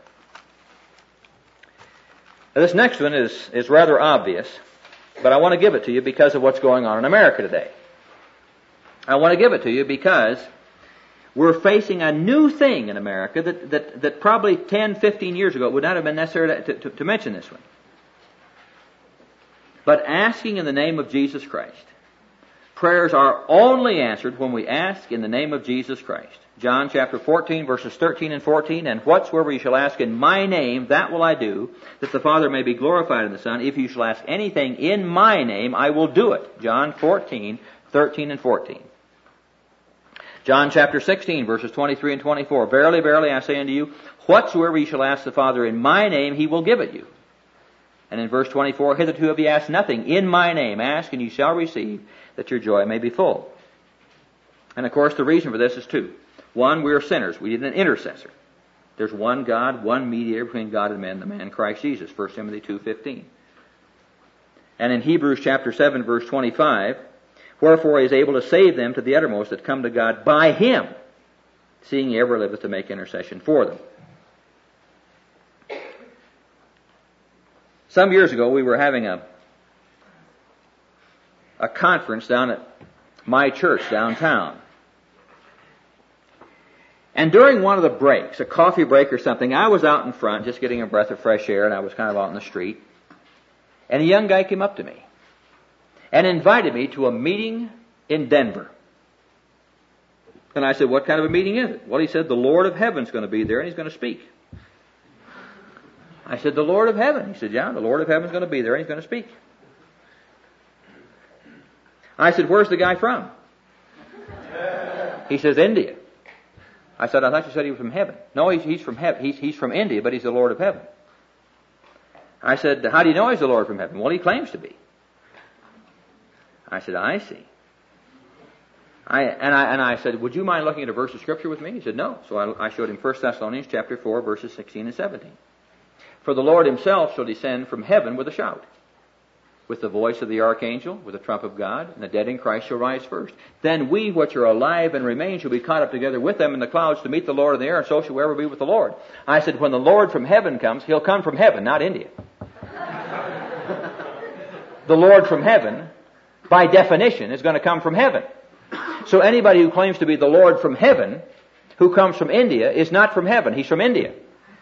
Now, this next one is rather obvious, but I want to give it to you because of what's going on in America today. I want to give it to you because we're facing a new thing in America that probably 10, 15 years ago it would not have been necessary to mention this one. But asking in the name of Jesus Christ. Prayers are only answered when we ask in the name of Jesus Christ. John chapter 14, verses 13 and 14, and whatsoever you shall ask in my name, that will I do, that the Father may be glorified in the Son. If you shall ask anything in my name, I will do it. John 14, 13 and 14. John chapter 16, verses 23 and 24. Verily, verily, I say unto you, whatsoever you shall ask the Father in my name, he will give it you. And in verse 24, hitherto have ye asked nothing in my name. Ask, and you shall receive, that your joy may be full. And of course, the reason for this is two. One, we are sinners. We need an intercessor. There's one God, one mediator between God and men, the man Christ Jesus. 1 Timothy 2:15. And in Hebrews chapter 7, verse 25, wherefore he is able to save them to the uttermost that come to God by him, seeing he ever liveth to make intercession for them. Some years ago, we were having a conference down at my church downtown. And during one of the breaks, a coffee break or something, I was out in front just getting a breath of fresh air, and I was kind of out in the street. And a young guy came up to me and invited me to a meeting in Denver. And I said, what kind of a meeting is it? Well, he said, the Lord of Heaven's going to be there and he's going to speak. I said, the Lord of Heaven? He said, yeah, the Lord of Heaven's going to be there and he's going to speak. I said, where's the guy from? He says, India. I said, I thought you said he was from heaven. No, he's from heaven. He's from India, but he's the Lord of Heaven. I said, how do you know he's the Lord from heaven? Well, he claims to be. I said, I see. I said, would you mind looking at a verse of Scripture with me? He said, no. So I showed him 1 Thessalonians chapter 4, verses 16 and 17. For the Lord himself shall descend from heaven with a shout, with the voice of the archangel, with the trump of God, and the dead in Christ shall rise first. Then we which are alive and remain shall be caught up together with them in the clouds to meet the Lord in the air, and so shall we ever be with the Lord. I said, when the Lord from heaven comes, he'll come from heaven, not India. The Lord from heaven, by definition, is going to come from heaven. So anybody who claims to be the Lord from heaven, who comes from India, is not from heaven. He's from India.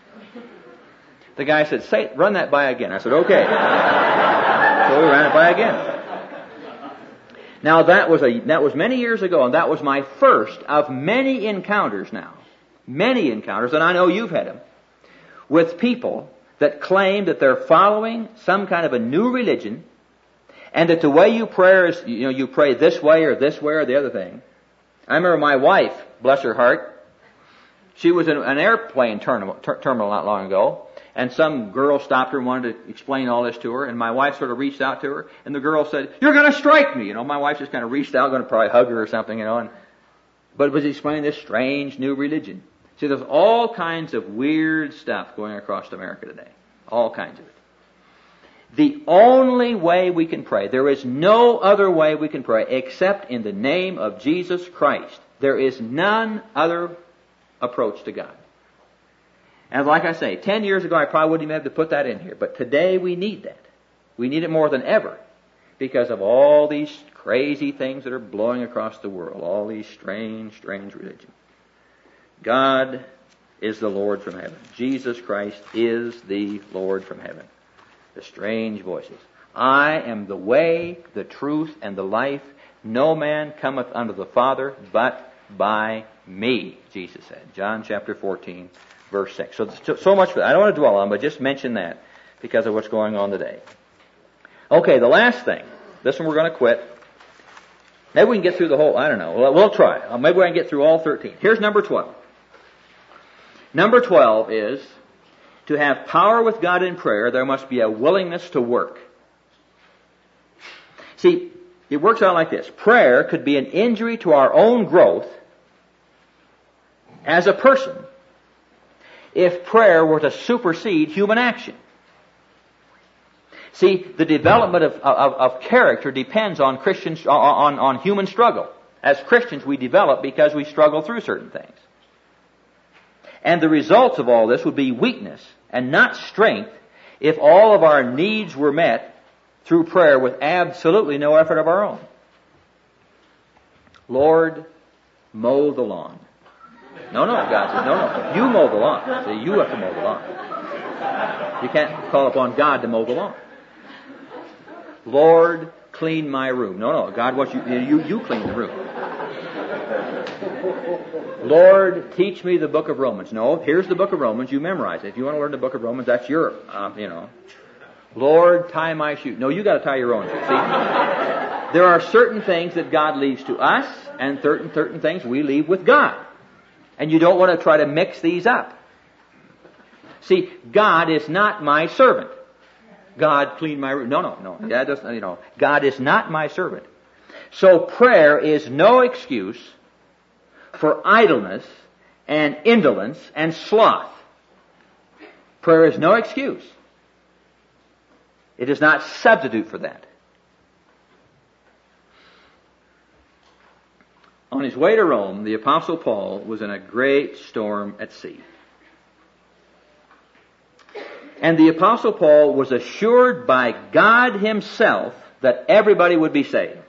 The guy said, run that by again. I said, okay. So we ran it by again. Now that was many years ago, and that was my first of many encounters now. Many encounters, and I know you've had them, with people that claim that they're following some kind of a new religion, and that the way you pray is, you pray this way or the other thing. I remember my wife, bless her heart, she was in an airplane terminal not long ago, and some girl stopped her and wanted to explain all this to her, and my wife sort of reached out to her, and the girl said, you're going to strike me. My wife just kind of reached out, going to probably hug her or something, but it was explaining this strange new religion. See, there's all kinds of weird stuff going across America today. All kinds of it. The only way we can pray, there is no other way we can pray except in the name of Jesus Christ. There is none other approach to God. And like I say, 10 years ago I probably wouldn't even have to put that in here. But today we need that. We need it more than ever because of all these crazy things that are blowing across the world. All these strange religions. God is the Lord from heaven. Jesus Christ is the Lord from heaven. The strange voices. I am the way, the truth, and the life. No man cometh unto the Father but by me, Jesus said. John chapter 14, verse 6. So much for that. I don't want to dwell on, but just mention that because of what's going on today. Okay, the last thing. This one we're going to quit. Maybe we can get through the whole, I don't know. We'll try. Maybe we can get through all 13. Here's number 12. Number 12 is, to have power with God in prayer, there must be a willingness to work. See, it works out like this. Prayer could be an injury to our own growth as a person if prayer were to supersede human action. See, the development of character depends on Christians, on human struggle. As Christians, we develop because we struggle through certain things. And the results of all this would be weakness and not strength if all of our needs were met through prayer with absolutely no effort of our own. Lord, mow the lawn. No, God says, no. You mow the lawn. So you have to mow the lawn. You can't call upon God to mow the lawn. Lord, clean my room. No, God wants you clean the room. Lord, teach me the book of Romans. No, here's the book of Romans. You memorize it. If you want to learn the book of Romans, that's your, Lord, tie my shoe. No, you got to tie your own shoe. See, there are certain things that God leaves to us, and certain things we leave with God. And you don't want to try to mix these up. See, God is not my servant. God clean my room. No. That doesn't, God is not my servant. So prayer is no excuse for idleness and indolence and sloth. Prayer is no excuse. It is not substitute for that. On his way to Rome, the Apostle Paul was in a great storm at sea. And the Apostle Paul was assured by God himself that everybody would be saved.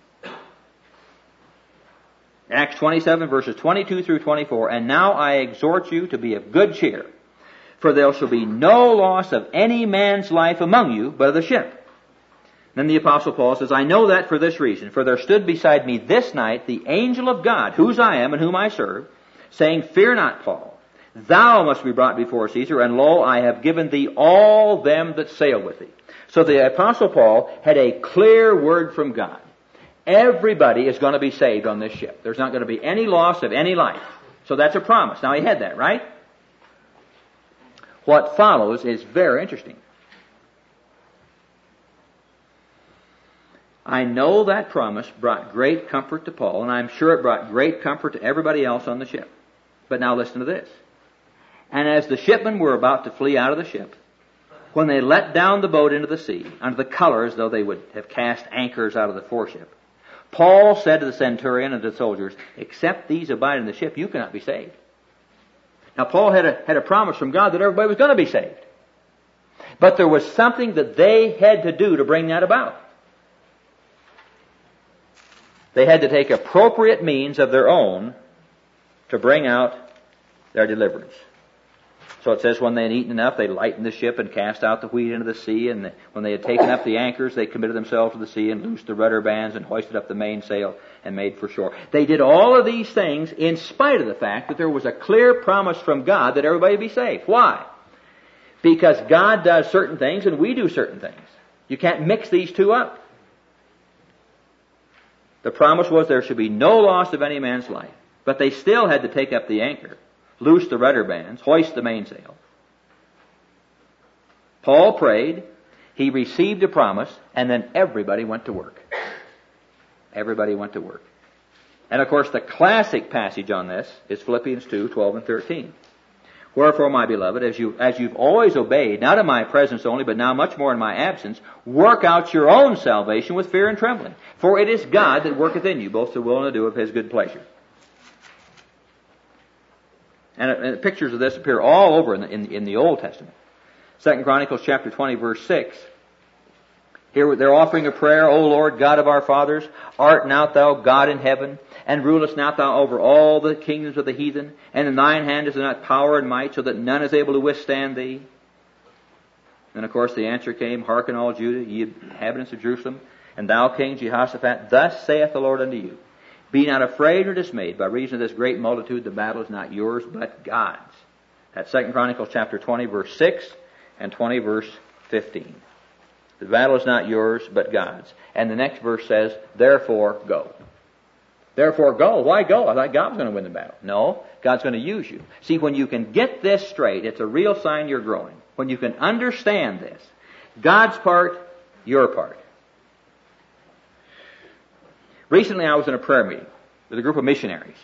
Acts 27, verses 22 through 24, and now I exhort you to be of good cheer, for there shall be no loss of any man's life among you, but of the ship. Then the Apostle Paul says, I know that for this reason, for there stood beside me this night the angel of God, whose I am and whom I serve, saying, Fear not, Paul, thou must be brought before Caesar, and lo, I have given thee all them that sail with thee. So the Apostle Paul had a clear word from God. Everybody is going to be saved on this ship. There's not going to be any loss of any life. So that's a promise. Now he had that, right? What follows is very interesting. I know that promise brought great comfort to Paul, and I'm sure it brought great comfort to everybody else on the ship. But now listen to this. And as the shipmen were about to flee out of the ship, when they let down the boat into the sea, under the colors, though they would have cast anchors out of the foreship, Paul said to the centurion and to the soldiers, Except these abide in the ship, you cannot be saved. Now Paul had a promise from God that everybody was going to be saved. But there was something that they had to do to bring that about. They had to take appropriate means of their own to bring out their deliverance. So it says when they had eaten enough, they lightened the ship and cast out the wheat into the sea. And when they had taken up the anchors, they committed themselves to the sea and loosed the rudder bands and hoisted up the mainsail and made for shore. They did all of these things in spite of the fact that there was a clear promise from God that everybody would be saved. Why? Because God does certain things and we do certain things. You can't mix these two up. The promise was there should be no loss of any man's life. But they still had to take up the anchor, loose the rudder bands, hoist the mainsail. Paul prayed, he received a promise, and then everybody went to work. Everybody went to work. And of course the classic passage on this is Philippians 2, 12 and 13. Wherefore, my beloved, as you've always obeyed, not in my presence only, but now much more in my absence, work out your own salvation with fear and trembling. For it is God that worketh in you, both to will and to do of his good pleasure. And pictures of this appear all over in the Old Testament. 2 Chronicles chapter 20, verse 6. Here they're offering a prayer, O Lord, God of our fathers, art not thou God in heaven, and rulest not thou over all the kingdoms of the heathen, and in thine hand is not power and might, so that none is able to withstand thee? And of course the answer came, Hearken all Judah, ye inhabitants of Jerusalem, and thou King Jehoshaphat, thus saith the Lord unto you, Be not afraid or dismayed by reason of this great multitude, the battle is not yours, but God's. That's 2 Chronicles chapter 20, verse 6, and 20, verse 15. The battle is not yours, but God's. And the next verse says, Therefore go. Therefore go. Why go? I thought God was going to win the battle. No, God's going to use you. See, when you can get this straight, it's a real sign you're growing. When you can understand this, God's part, your part. Recently I was in a prayer meeting with a group of missionaries.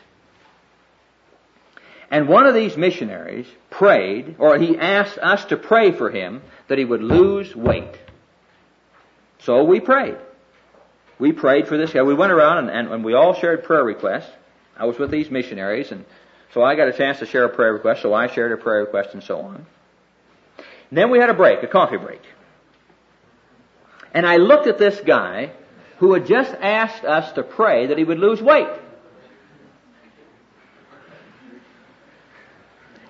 And one of these missionaries prayed, or he asked us to pray for him that he would lose weight. So we prayed. We prayed for this guy. We went around and we all shared prayer requests. I was with these missionaries, and so I got a chance to share a prayer request, so I shared a prayer request and so on. And then we had a break, a coffee break. And I looked at this guy who had just asked us to pray that he would lose weight.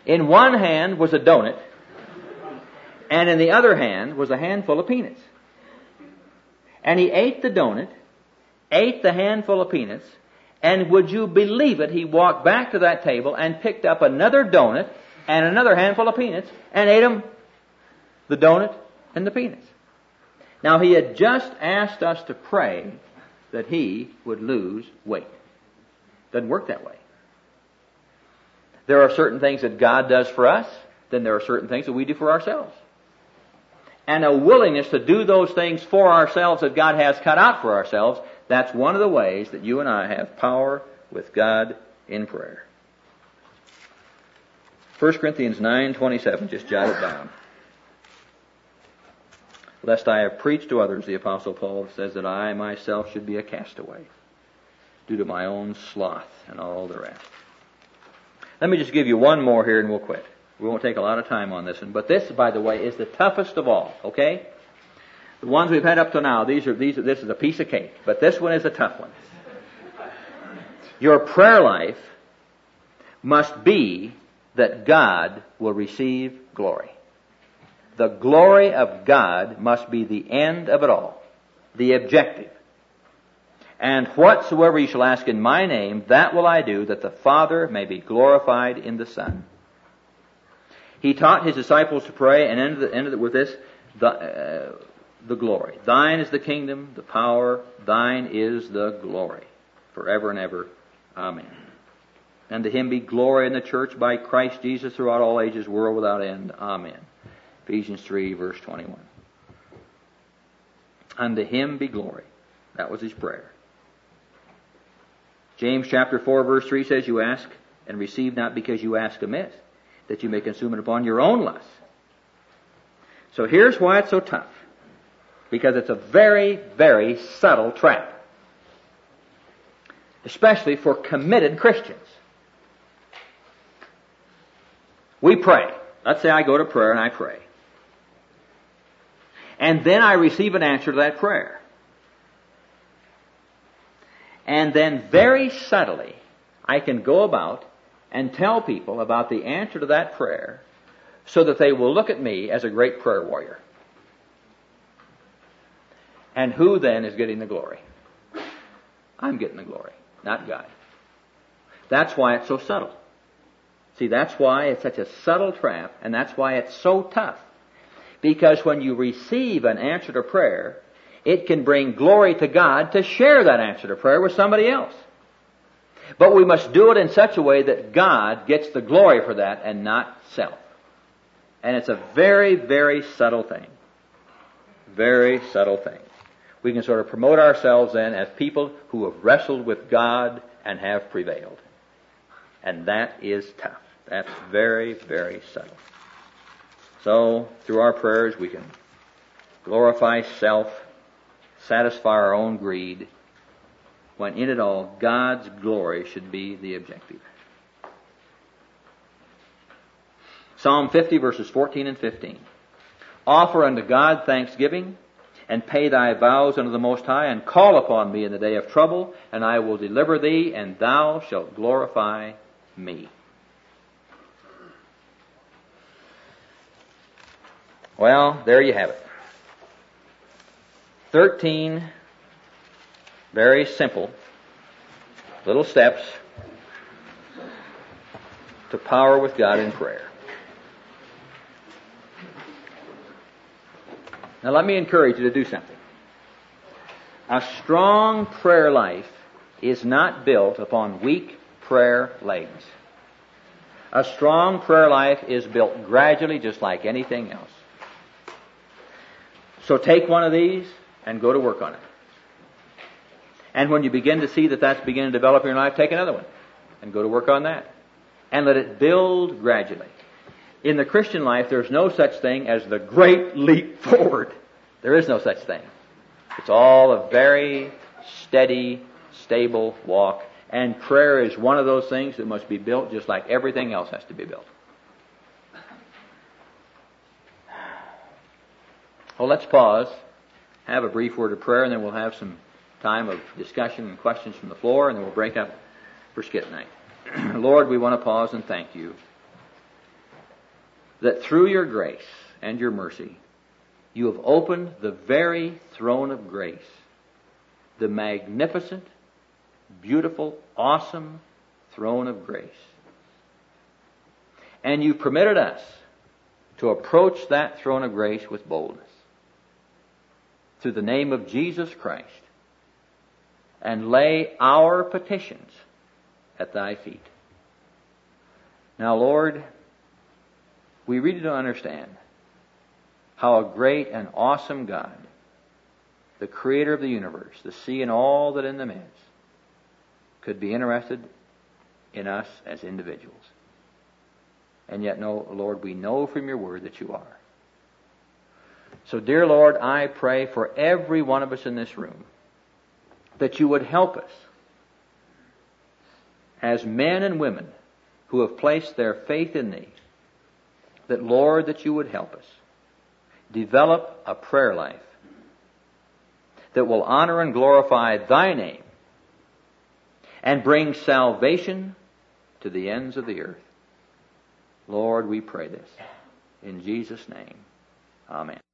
In one hand was a donut, and in the other hand was a handful of peanuts. And he ate the donut, ate the handful of peanuts, and would you believe it, he walked back to that table and picked up another donut and another handful of peanuts and ate them, the donut and the peanuts. Now he had just asked us to pray that he would lose weight. Doesn't work that way. There are certain things that God does for us, then there are certain things that we do for ourselves. And a willingness to do those things for ourselves that God has cut out for ourselves, that's one of the ways that you and I have power with God in prayer. 1 Corinthians 9:27, just jot it down. Lest I have preached to others, the Apostle Paul says, that I myself should be a castaway due to my own sloth and all the rest. Let me just give you one more here and we'll quit. We won't take a lot of time on this one. But this, by the way, is the toughest of all, okay? The ones we've had up to now, this is a piece of cake. But this one is a tough one. Your prayer life must be that God will receive glory. The glory of God must be the end of it all, the objective. And whatsoever you shall ask in my name, that will I do, that the Father may be glorified in the Son. He taught his disciples to pray and ended with this, the glory. Thine is the kingdom, the power, thine is the glory, forever and ever. Amen. And to him be glory in the church by Christ Jesus throughout all ages, world without end. Amen. Ephesians 3, verse 21. Unto him be glory. That was his prayer. James chapter 4, verse 3 says, you ask and receive not because you ask amiss, that you may consume it upon your own lust. So here's why it's so tough. Because it's a very, very subtle trap. Especially for committed Christians. We pray. Let's say I go to prayer and I pray. And then I receive an answer to that prayer. And then very subtly, I can go about and tell people about the answer to that prayer so that they will look at me as a great prayer warrior. And who then is getting the glory? I'm getting the glory, not God. That's why it's so subtle. See, that's why it's such a subtle trap, and that's why it's so tough. Because when you receive an answer to prayer, it can bring glory to God to share that answer to prayer with somebody else. But we must do it in such a way that God gets the glory for that and not self. And it's a very, very subtle thing. Very subtle thing. We can sort of promote ourselves then as people who have wrestled with God and have prevailed. And that is tough. That's very, very subtle. So, through our prayers, we can glorify self, satisfy our own greed, when in it all, God's glory should be the objective. Psalm 50, verses 14 and 15. Offer unto God thanksgiving, and pay thy vows unto the Most High, and call upon me in the day of trouble, and I will deliver thee, and thou shalt glorify me. Well, there you have it. 13 very simple little steps to power with God in prayer. Now let me encourage you to do something. A strong prayer life is not built upon weak prayer legs. A strong prayer life is built gradually, just like anything else. So take one of these and go to work on it. And when you begin to see that that's beginning to develop in your life, take another one and go to work on that. And let it build gradually. In the Christian life, there's no such thing as the great leap forward. There is no such thing. It's all a very steady, stable walk. And prayer is one of those things that must be built just like everything else has to be built. Well, let's pause, have a brief word of prayer, and then we'll have some time of discussion and questions from the floor, and then we'll break up for skit night. Lord, we want to pause and thank you that through your grace and your mercy, you have opened the very throne of grace, the magnificent, beautiful, awesome throne of grace. And you permitted us to approach that throne of grace with boldness through the name of Jesus Christ and lay our petitions at thy feet. Now, Lord, we really don't understand how a great and awesome God, the creator of the universe, the sea and all that in them is, could be interested in us as individuals. And yet, no, Lord, we know from your word that you are. So, dear Lord, I pray for every one of us in this room that you would help us as men and women who have placed their faith in thee, that, Lord, that you would help us develop a prayer life that will honor and glorify thy name and bring salvation to the ends of the earth. Lord, we pray this in Jesus' name. Amen.